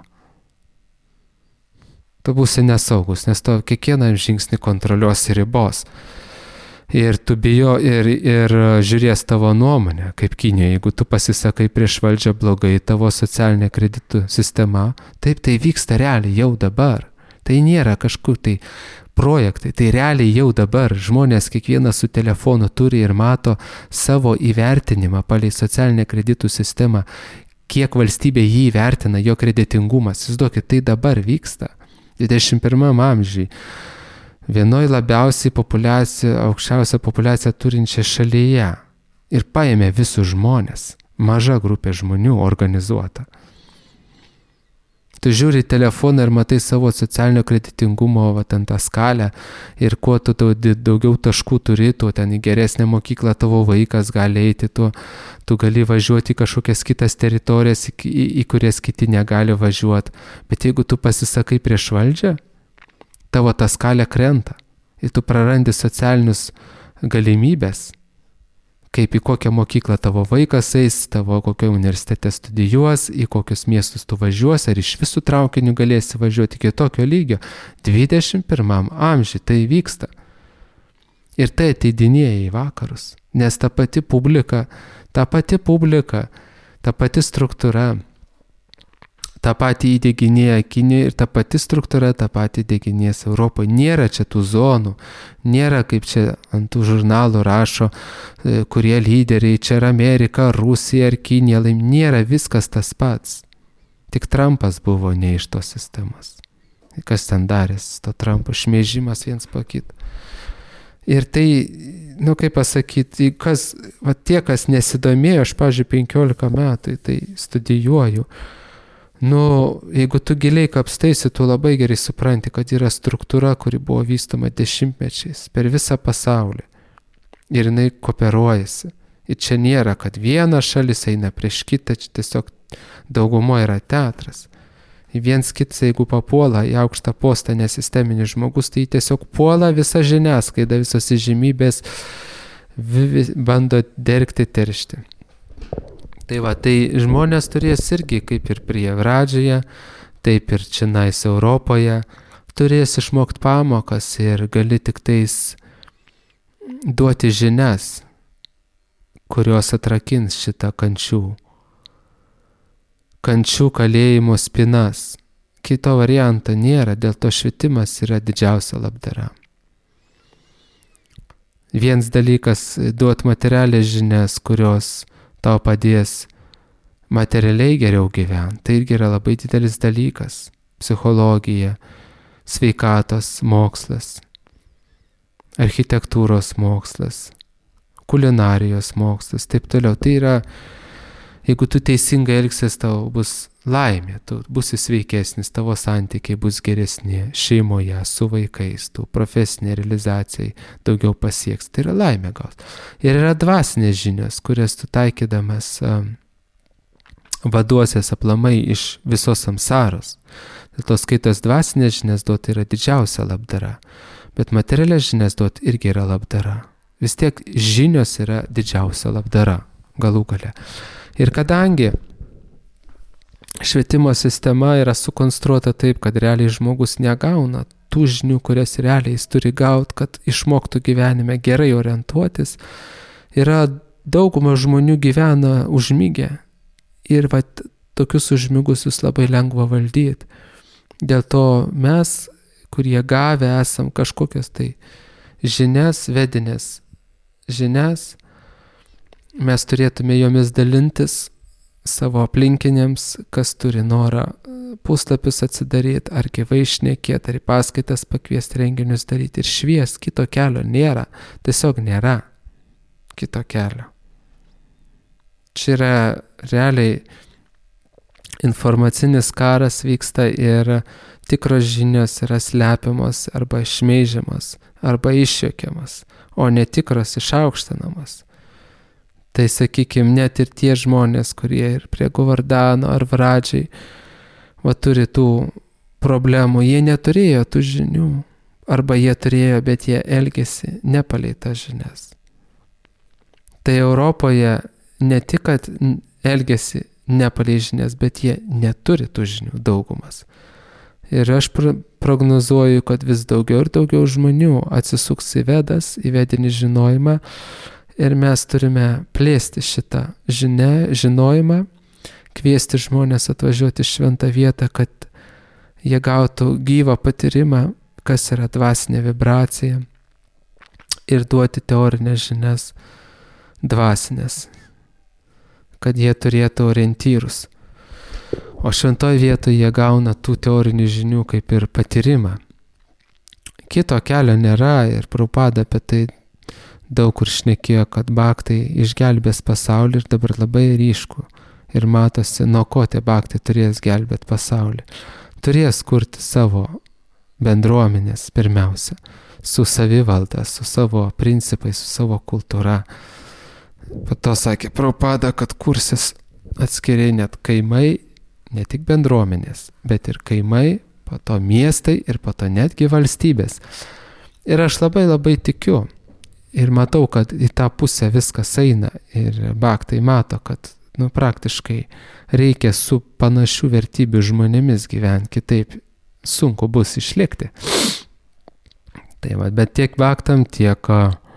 Tu būsi nesaugus, nes tu kiekvieną žingsnį kontroliuosi ribos. Ir tu bijo ir, ir žiūrės tavo nuomonę, kaip Kinija. Jeigu tu pasisakai prieš valdžią blogai, tavo socialinė kreditų sistema, taip tai vyksta realiai jau dabar. Tai nėra kažkur tai projektai, tai realiai jau dabar. Žmonės kiekvienas su telefonu turi ir mato savo įvertinimą palei socialinę kreditų sistemą, kiek valstybė jį įvertina, jo kreditingumas. Įsivaizduokit, tai dabar vyksta. dvidešimt pirmam amžiui vienoj labiausiai populiacija, aukščiausią populiaciją turinčią šalyje ir paėmė visus žmonės, maža grupė žmonių organizuota. Tu žiūri telefoną ir matai savo socialinio kreditingumo va, ten tą skalę ir kuo tu daugiau taškų turi, tuo ten į geresnę mokyklą tavo vaikas gali eiti, tu, tu gali važiuoti į kažkokias kitas teritorijas, į, į, į kurias kiti negali važiuoti. Bet jeigu tu pasisakai prieš valdžią, tavo ta skalė krenta ir tu prarandi socialinius galimybės, kaip į kokią mokyklą tavo vaikas eis, tavo kokio universitete studijuos, į kokius miestus tu važiuosi, ar iš visų traukinių galėsi važiuoti iki tokio lygio. dvidešimt pirmam amžiui tai vyksta. Ir tai ateidinėja į vakarus, nes ta pati publika, ta pati publika, ta pati struktūra, ta pati įdėginėja Kinijoje ir ta pati struktūra, ta pati įdėginės Europoje. Nėra čia tų zonų, nėra kaip čia ant tų žurnalų rašo, kurie lyderiai, čia yra Amerika, Rusija ar Kinija, laim, nėra viskas tas pats. Tik Trumpas buvo ne iš tos sistemos. Kas ten darės, to Trumpo šmeižimas viens po kito. Ir tai, nu kaip pasakyti, kas, va tie, kas nesidomėjo, aš, pavyzdžiui, penkiolika metų, tai studijuoju. Nu, jeigu tu giliai kapstaisi, tu labai gerai supranti, kad yra struktūra, kuri buvo vystoma dešimtmečiais per visą pasaulį. Ir jinai kooperuojasi. Ir čia nėra, kad viena šalis eina prieš kitą, čia tiesiog daugumo yra teatras. Viens kitas, jeigu papuola į aukštą postą nesisteminis žmogus, tai tiesiog puola visa žiniasklaida, visos įžymybės bando dergti, teršti. Tai va, tai žmonės turės irgi, kaip ir prie Vradžioje, taip ir čionais Europoje, turės išmokti pamokas ir gali tik tais duoti žinias, kurios atrakins šitą kančių. Kančių kalėjimo spinas. Kito varianto nėra, dėl to švietimas yra didžiausia labdara. Viens dalykas duot materialės žinias, kurios tau padės materialiai geriau gyventi. Tai irgi yra labai didelis dalykas. Psichologija, sveikatos mokslas, architektūros mokslas, kulinarijos mokslas, taip toliau. Tai yra, jeigu tu teisingai elgsies, tau bus laimė, tu būsi sveikesnis, tavo santykiai bus geresni šeimoje, su vaikais, tu profesinė realizacijai daugiau pasieks. Tai yra laimė gaus. Ir yra dvasinės žinios, kurias tu taikydamas um, vaduosies aplamai iš visos samsaros. Dėl to skaitos dvasinės žinias duoti yra didžiausia labdara, bet materialės žinias duoti irgi yra labdara. Vis tiek žinios yra didžiausia labdara galų gale. Ir kadangi švietimo sistema yra sukonstruota taip, kad realiai žmogus negauna tų žinių, kurias realiai jis turi gauti, kad išmoktų gyvenime gerai orientuotis, yra dauguma žmonių gyvena užmygę ir va, tokius užmigusius labai lengva valdyti. Dėl to mes, kurie gavę esam kažkokias tai žinias, vedinės žinias, mes turėtume jomis dalintis savo aplinkiniams, kas turi norą puslapius atsidaryti, ar gyvai šnekėti, ar į paskaitas pakviesti, renginius daryti ir švies. Kito kelio nėra, tiesiog nėra kito kelio. Čia yra realiai informacinis karas vyksta ir tikros žinios yra slepiamos arba šmeižiamos, arba išjuokiamas, o netikros išaukštinamas. Tai sakykime, net ir tie žmonės, kurie ir prie Govardhano ar Vradžiai va, turi tų problemų, jie neturėjo tų žinių. Arba jie turėjo, bet jie elgėsi nepalei tas žinias. Tai Europoje ne tik, kad elgėsi nepalei žinias, bet jie neturi tų žinių daugumas. Ir aš prognozuoju, kad vis daugiau ir daugiau žmonių atsisuks į Vedas, į vedinį žinojimą. Ir mes turime plėsti šitą žinę, žinojimą, kviesti žmonės atvažiuoti į šventą vietą, kad jie gautų gyvą patyrimą, kas yra dvasinė vibracija, ir duoti teorinės žinias dvasinės, kad jie turėtų orientyrus. O šventoje vietoje jie gauna tų teorinių žinių kaip ir patyrimą. Kito kelio nėra ir Prabhupada apie tai daug kur šnekėjo, kad bhaktai išgelbės pasaulį ir dabar labai ryšku. Ir matosi, nuo ko tie bhaktai turės gelbėti pasaulį. Turės kurti savo bendruomenės pirmiausia, su savivalda, su savo principais, su savo kultūra. Po to sakė Prabhupada, kad kursis atskiriai net kaimai, ne tik bendruomenės, bet ir kaimai, po to miestai ir po to netgi valstybės. Ir aš labai labai tikiu. Ir matau, kad į tą pusę viskas eina ir bhaktai mato, kad nu, praktiškai reikia su panašių vertybių žmonėmis gyventi, kitaip sunku bus išlikti. Tai va, bet tiek bhaktam, tiek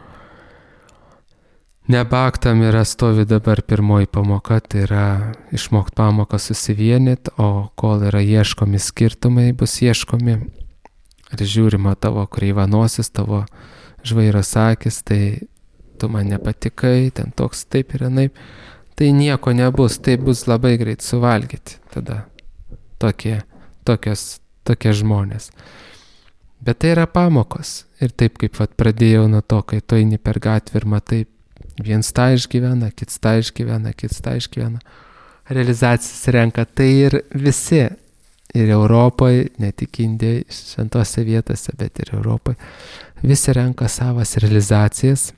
Nebaktam yra stovi dabar pirmoji pamoka, tai yra išmokti pamoką susivienyti, o kol yra ieškomi skirtumai, bus ieškomi ir žiūrima tavo kreivą nosis, tavo žvairos akis, tai tu man nepatikai, ten toks taip ir anaip, tai nieko nebus, tai bus labai greit suvalgyti tada tokie, tokios, tokie žmonės. Bet tai yra pamokos ir taip kaip vat, pradėjau nuo to, kai tu eini per gatvę ir matai, viens tą išgyvena, kits tą išgyvena, kits tą išgyvena. Realizacijas renka tai ir visi. Ir Europoje, ne tik Indijoje, šventose vietose, bet ir Europoje. Visi renka savas realizacijas.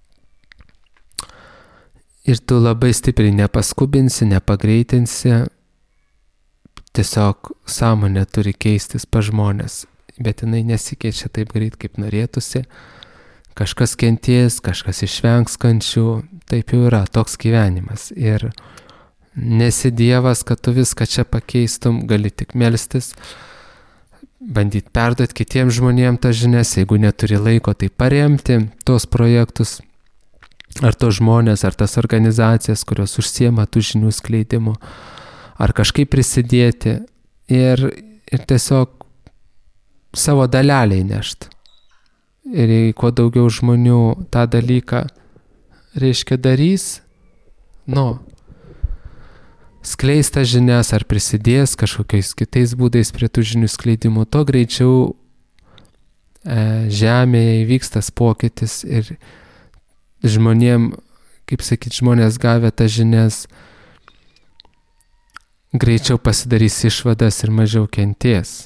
Ir tu labai stipriai nepaskubinsi, nepagreitinsi. Tiesiog sąmonė turi keistis pa žmonės. Bet jinai nesikeičia taip greit, kaip norėtųsi. Kažkas kenties, kažkas išvengs kančių, taip jau yra, toks gyvenimas. Ir nesi Dievas, kad tu viską čia pakeistum, gali tik melstis, bandyti perduoti kitiems žmonėms tas žinias, jeigu neturi laiko, tai paremti tos projektus, ar tos žmonės, ar tas organizacijas, kurios užsiema tų žinių skleidimu, ar kažkaip prisidėti ir, ir tiesiog savo dalelę įnešti. Ir jei kuo daugiau žmonių tą dalyką, reiškia, darys, nu, skleis tas žinias ar prisidės kažkokiais kitais būdais prie tų žinių skleidimų, to greičiau e, žemėje įvyks tas pokytis ir žmonėm, kaip sakyt, žmonės gavę tas žinias, greičiau pasidarys išvadas ir mažiau kenties.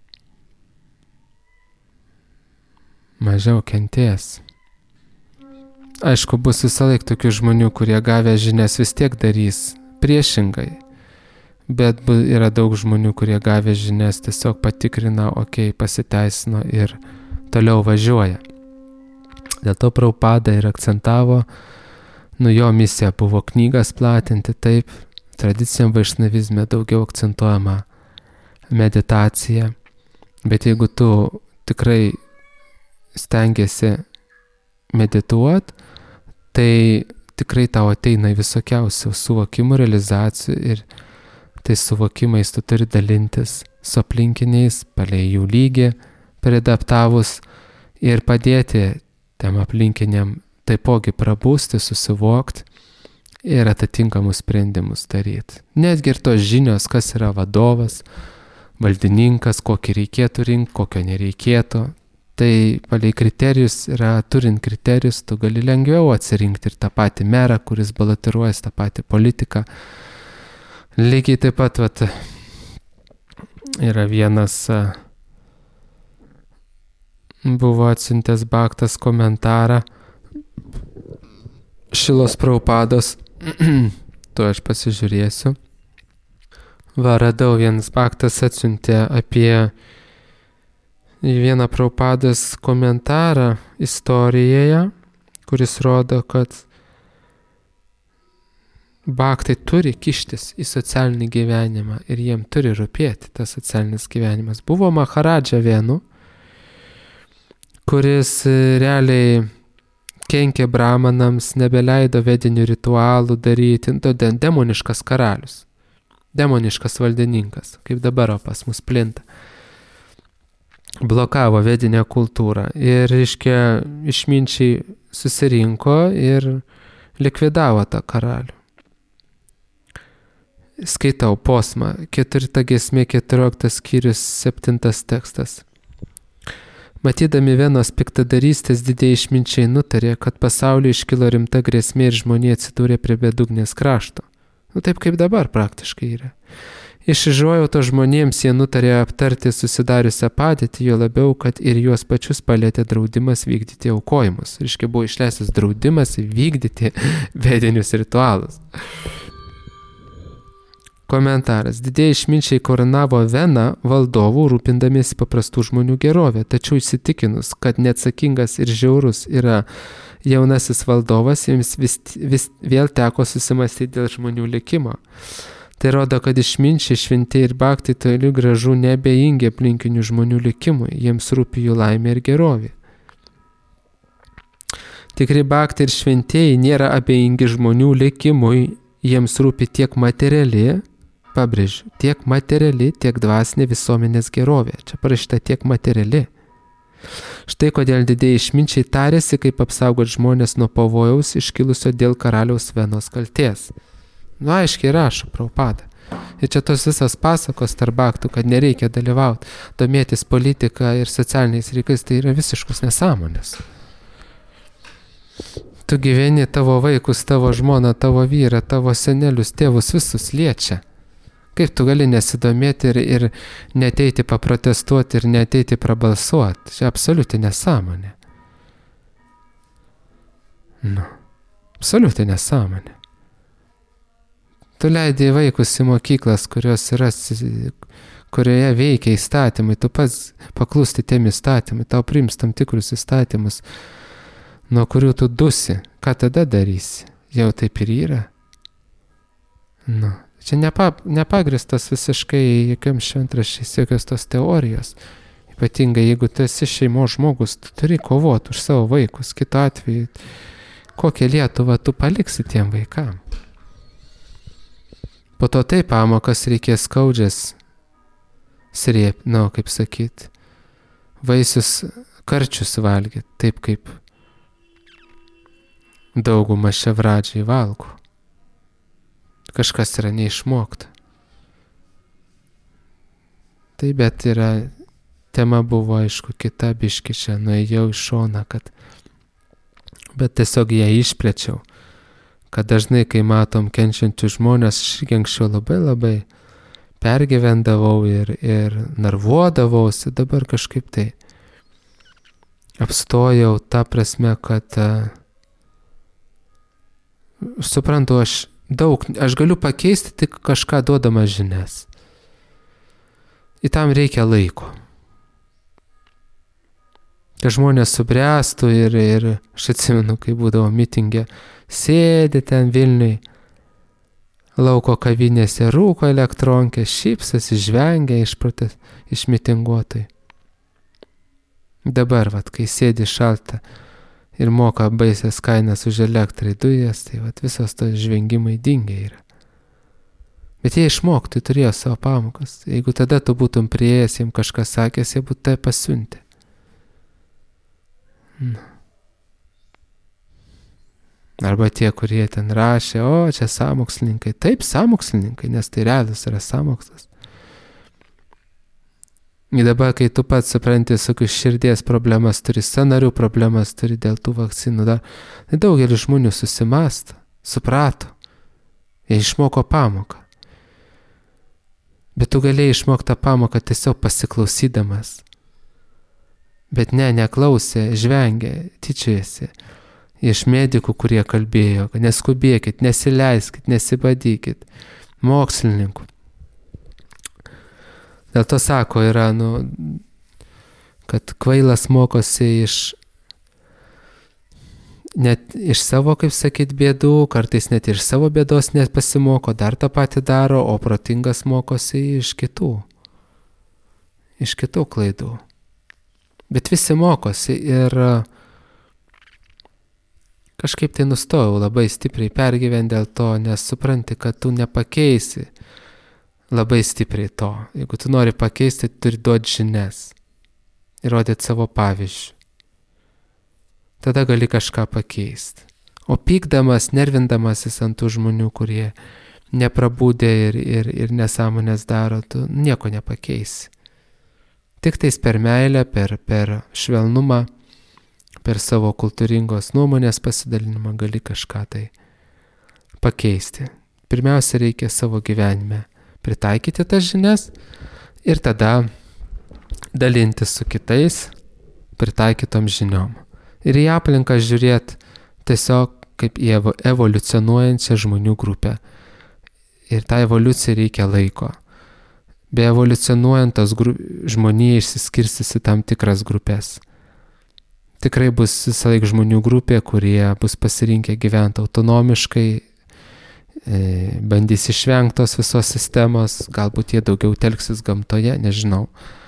Mažiau kenties. Aišku, bus visą laik tokių žmonių, kurie gavę žinias vis tiek darys priešingai. Bet yra daug žmonių, kurie gavę žinias tiesiog patikrina, okei, okay, pasiteisino ir toliau važiuoja. Dėl to Prabhupada ir akcentavo, nu jo misija buvo knygas platinti, taip, tradiciniam vaišnavizme daugiau akcentuojama meditacija. Bet jeigu tu tikrai stengiasi medituot, tai tikrai tau ateina visokiausių suvokimų, realizacijų ir tai suvokimais tu turi dalintis su aplinkiniais, palei jų lygį, peradaptavus ir padėti tam aplinkiniam taipogi prabūsti, susivokti ir atitinkamus sprendimus daryti. Netgi ir tos žinios, kas yra vadovas, valdininkas, kokį reikėtų rinkti, kokio nereikėtų. Tai palei kriterijus yra, turint kriterijus, tu gali lengviau atsirinkti ir tą patį merą, kuris balotiruojas, tą patį politiką. Lygiai taip pat vat, yra vienas, buvo atsiuntęs Bhaktas komentarą Šilos Prabhupados, tu aš pasižiūrėsiu. Va, radau, vienas Bhaktas atsiuntė apie į vieną Prabhupados komentarą istorijoje, kuris rodo, kad bhaktai turi kištis į socialinį gyvenimą ir jiem turi rūpėti tas socialinis gyvenimas. Buvo Maharadža vienu, kuris realiai kenkė brahmanams, nebeleido vedinių ritualų daryti, demoniškas karalius, demoniškas valdininkas, kaip dabar pas mus plinta. Blokavo vedinę kultūrą ir, reiškia, išminčiai susirinko ir likvidavo tą karalių. Skaitau posmą, ketvirta giesmė, keturioliktas skyrius, septintas tekstas. Matydami vienos piktadarystės, didieji išminčiai nutarė, kad pasaulyje iškilo rimta grėsmė ir žmonija atsidūrė prie bedugnės krašto. Nu taip kaip dabar praktiškai yra. Iš užuojauto žmonėms jie nutarė aptarti susidariusią padėtį, jo labiau, kad ir juos pačius palėtė draudimas vykdyti aukojimus. Reiškia, buvo išleistas draudimas vykdyti vedinius ritualus. Komentaras. Didieji išminčiai koronavo veną valdovų, rūpindamiesi paprastų žmonių gerovę, tačiau įsitikinus, kad neatsakingas ir žiaurus yra jaunasis valdovas, jiems vis, vis vėl teko susimastyti dėl žmonių likimo. Tai rodo, kad išminčiai, šventieji ir bhaktai toli gražu neabejingi aplinkinių žmonių likimui, jiems rūpi jų laimė ir gerovė. Tikri bhaktai ir šventieji nėra abejingi žmonių likimui, jiems rūpi tiek materiali, pabrėžiu, tiek materiali, tiek dvasinė visuomenės gerovė. Čia parašyta tiek materiali. Štai kodėl didieji išminčiai tarėsi, kaip apsaugoti žmonės nuo pavojaus iškilusio dėl karaliaus Venos kalties. Nu, aiškiai rašo Prabhupada. Ir čia tos visas pasakos tarp bhaktų, kad nereikia dalyvauti, domėtis politika ir socialiniais reikalais, tai yra visiškus nesąmonės. Tu gyveni, tavo vaikus, tavo žmoną, tavo vyrą, tavo senelius, tėvus visus liečia. Kaip tu gali nesidomėti ir, ir neteiti paprotestuoti ir neteiti prabalsuoti? Čia absoliuti nesąmonė. Nu, absoliuti nesąmonė. Tu leidai vaikus į mokyklas, kurios yra, kurioje veikia įstatymai, tu pats paklusti tiem įstatymai, tau priims tam tikrus įstatymus, nuo kurių tu dusi. Ką tada darysi? Jau taip ir yra. Nu. Čia nepa, nepagristas visiškai jokiam šventraščiais, jokios tos teorijos. Ypatingai, jeigu tu esi šeimos žmogus, tu turi kovoti už savo vaikus. Kitu atveju, kokią Lietuvą tu paliksi tiem vaikam. Po to taip pamokas reikės skaudžias srėp, nu, kaip sakyt, vaisius karčius valgyti, taip kaip daugumą ševradžiai valgo. Kažkas yra neišmokta. Tai bet yra, tema buvo aišku kita, biški čia nuėjau į šoną, kad, bet tiesiog ją išplečiau, kad dažnai, kai matom kenčiančių žmonės, aš anksčiau labai labai pergyvendavau ir, ir nervuodavausi, dabar kažkaip tai apstojau tą prasme, kad uh, suprantu, aš daug, aš galiu pakeisti tik kažką duodama žinias. Į tam reikia laiko. Kad žmonės subręstų ir, ir aš atsimenu, kai būdavo mitingė, sėdi ten Vilniui, lauko kavinėse, rūko elektronkė, šypsasi, žvengia iš, protes, iš mitinguotojų. Dabar, vat, kai sėdi šalta ir moka baisės kainas už elektrai dujas, tai vat, visos tos žvengimai dingia yra. Bet jie išmoktų, turėjo savo pamokas. Jeigu tada tu būtum prieėjęs, jiems kažkas sakęs, jie būtų tai pasiuntę. Na. Arba tie, kurie ten rašė, o čia sąmokslininkai. Taip, sąmokslininkai, nes tai realus yra sąmokslas. Ir dabar, kai tu pats supranti, kokius širdies problemas turi, sąnarių problemas turi dėl tų vakcinų, dar, tai daugelis žmonių susimąsto, suprato, jie išmoko pamoką. Bet tu galėjai išmokti tą pamoką tiesiog pasiklausydamas. Bet ne, neklausė, žvengė, tyčiojasi iš medikų, kurie kalbėjo, kad neskubėkit, nesileiskit, nesibadykit, mokslininkų. Dėl to sako, yra, nu, kad kvailas mokosi iš, net iš savo, kaip sakyt, bėdų, kartais net iš savo bėdos net pasimoko, dar tą patį daro, o protingas mokosi iš kitų, iš kitų klaidų. Bet visi mokosi ir kažkaip tai nustojau labai stipriai pergyventi dėl to, nes supranti, kad tu nepakeisi labai stipriai to. Jeigu tu nori pakeisti, turi duoti žinias ir rodyti savo pavyzdžių. Tada gali kažką pakeisti. O pykdamas, nervindamasis ant tų žmonių, kurie neprabūdė ir, ir, ir nesąmonės daro, tu nieko nepakeisi. Tik tais per meilę, per, per švelnumą, per savo kultūringos nuomonės pasidalinimą gali kažką tai pakeisti. Pirmiausia, reikia savo gyvenime pritaikyti tas žinias ir tada dalintis su kitais pritaikytom žiniom. Ir į aplinką žiūrėti tiesiog kaip į evoliucionuojančią žmonių grupę. Ir tą evoliuciją reikia laiko. Be evoliucionuojant tos gru... žmonija išsiskirstys į tam tikras grupės. Tikrai bus visą laiką žmonių grupė, kurie bus pasirinkę gyventi autonomiškai, e, bandys išvengti tos visos sistemos, galbūt jie daugiau telksis gamtoje, nežinau,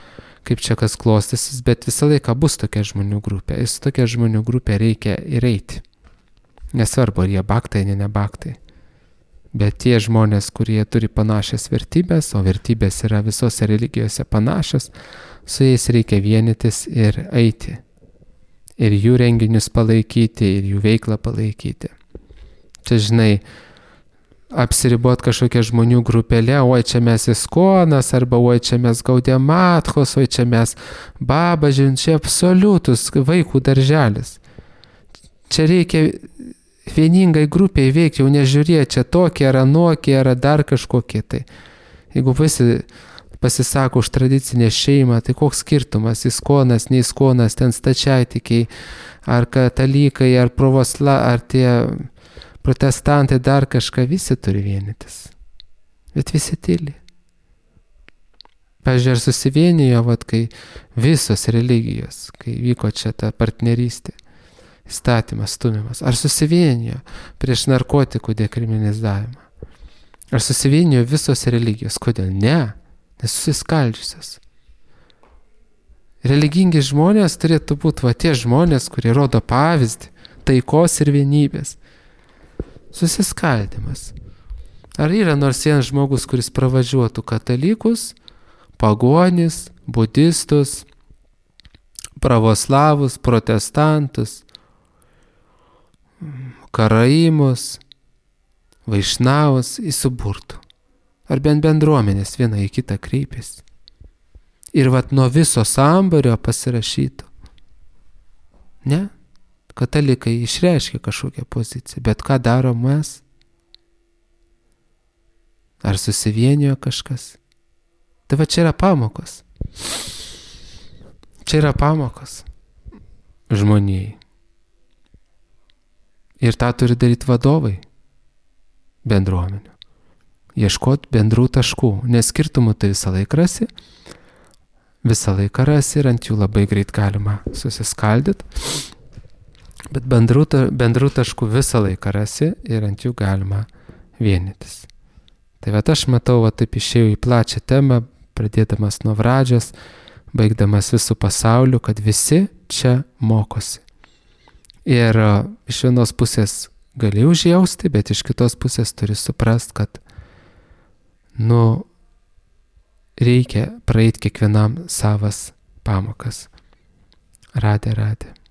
kaip čia kas klostysis, bet visą laiką bus tokia žmonių grupė. Ir su tokia žmonių grupė reikia ir eiti. Nesvarbu, ar jie baktai, ne ne baktai. Bet tie žmonės, kurie turi panašias vertybės, o vertybės yra visose religijose panašios, su jais reikia vienytis ir eiti. Ir jų renginius palaikyti, ir jų veiklą palaikyti. Čia, žinai, apsiribot kažkokią žmonių grupelę, oi čia mes Iskonas, arba oi čia mes Gaudiamatkos, oi čia mes Baba, žin, čia absoliutus vaikų darželis. Čia reikia vieningai grupiai veikti, jau nežiūrėti, čia tokie ar anokie, ar dar kažkokie. Tai jeigu visi pasisako už tradicinę šeimą, tai koks skirtumas, Iskonas, ne Iskonas, ten stačiatikiai, ar katalikai, ar provosla, ar tie protestantai, dar kažką, visi turi vienytis. Bet visi tyli. Pavyzdžiui, ar susivienijo, vat, kai visos religijos, kai vyko čia ta partnerystė, įstatymas, stumimas, ar susivienijo prieš narkotikų dekriminalizavimą? Ar susivienijo visos religijos? Kodėl? Ne, nes susiskaldžiusios. Religingi žmonės turėtų būti va tie žmonės, kurie rodo pavyzdį taikos ir vienybės. Susiskaldimas. Ar yra nors vienas žmogus, kuris pravažiuotų katalikus, pagonis, budistus, pravoslavus, protestantus, karaimus, vaišnavus į suburtų? Ar bent bendruomenės viena į kitą kreipėsi? Ir vat nuo viso sambario pasirašytų. Ne? Katalikai išreiškia kažkokią poziciją, bet ką daro mes? Ar susivienijo kažkas? Tai va čia yra pamokos. Čia yra pamokos žmonijai. Ir tą turi daryti vadovai bendruomenių. Ieškoti bendrų taškų, nes skirtumų tai visą laiką rasi, visą laiką rasi ir ant jų labai greit galima susiskaldyti. Bet bendrų, bendrų taškų visą laiką rasi ir ant jų galima vienytis. Tai va aš matau, va taip išėjau į plačią temą, pradėdamas nuo pradžios, baigdamas visų pasauliu, kad visi čia mokosi. Ir iš vienos pusės gali užjausti, bet iš kitos pusės turi suprast, kad nu, reikia praeiti kiekvienam savas pamokas. Radė, radė.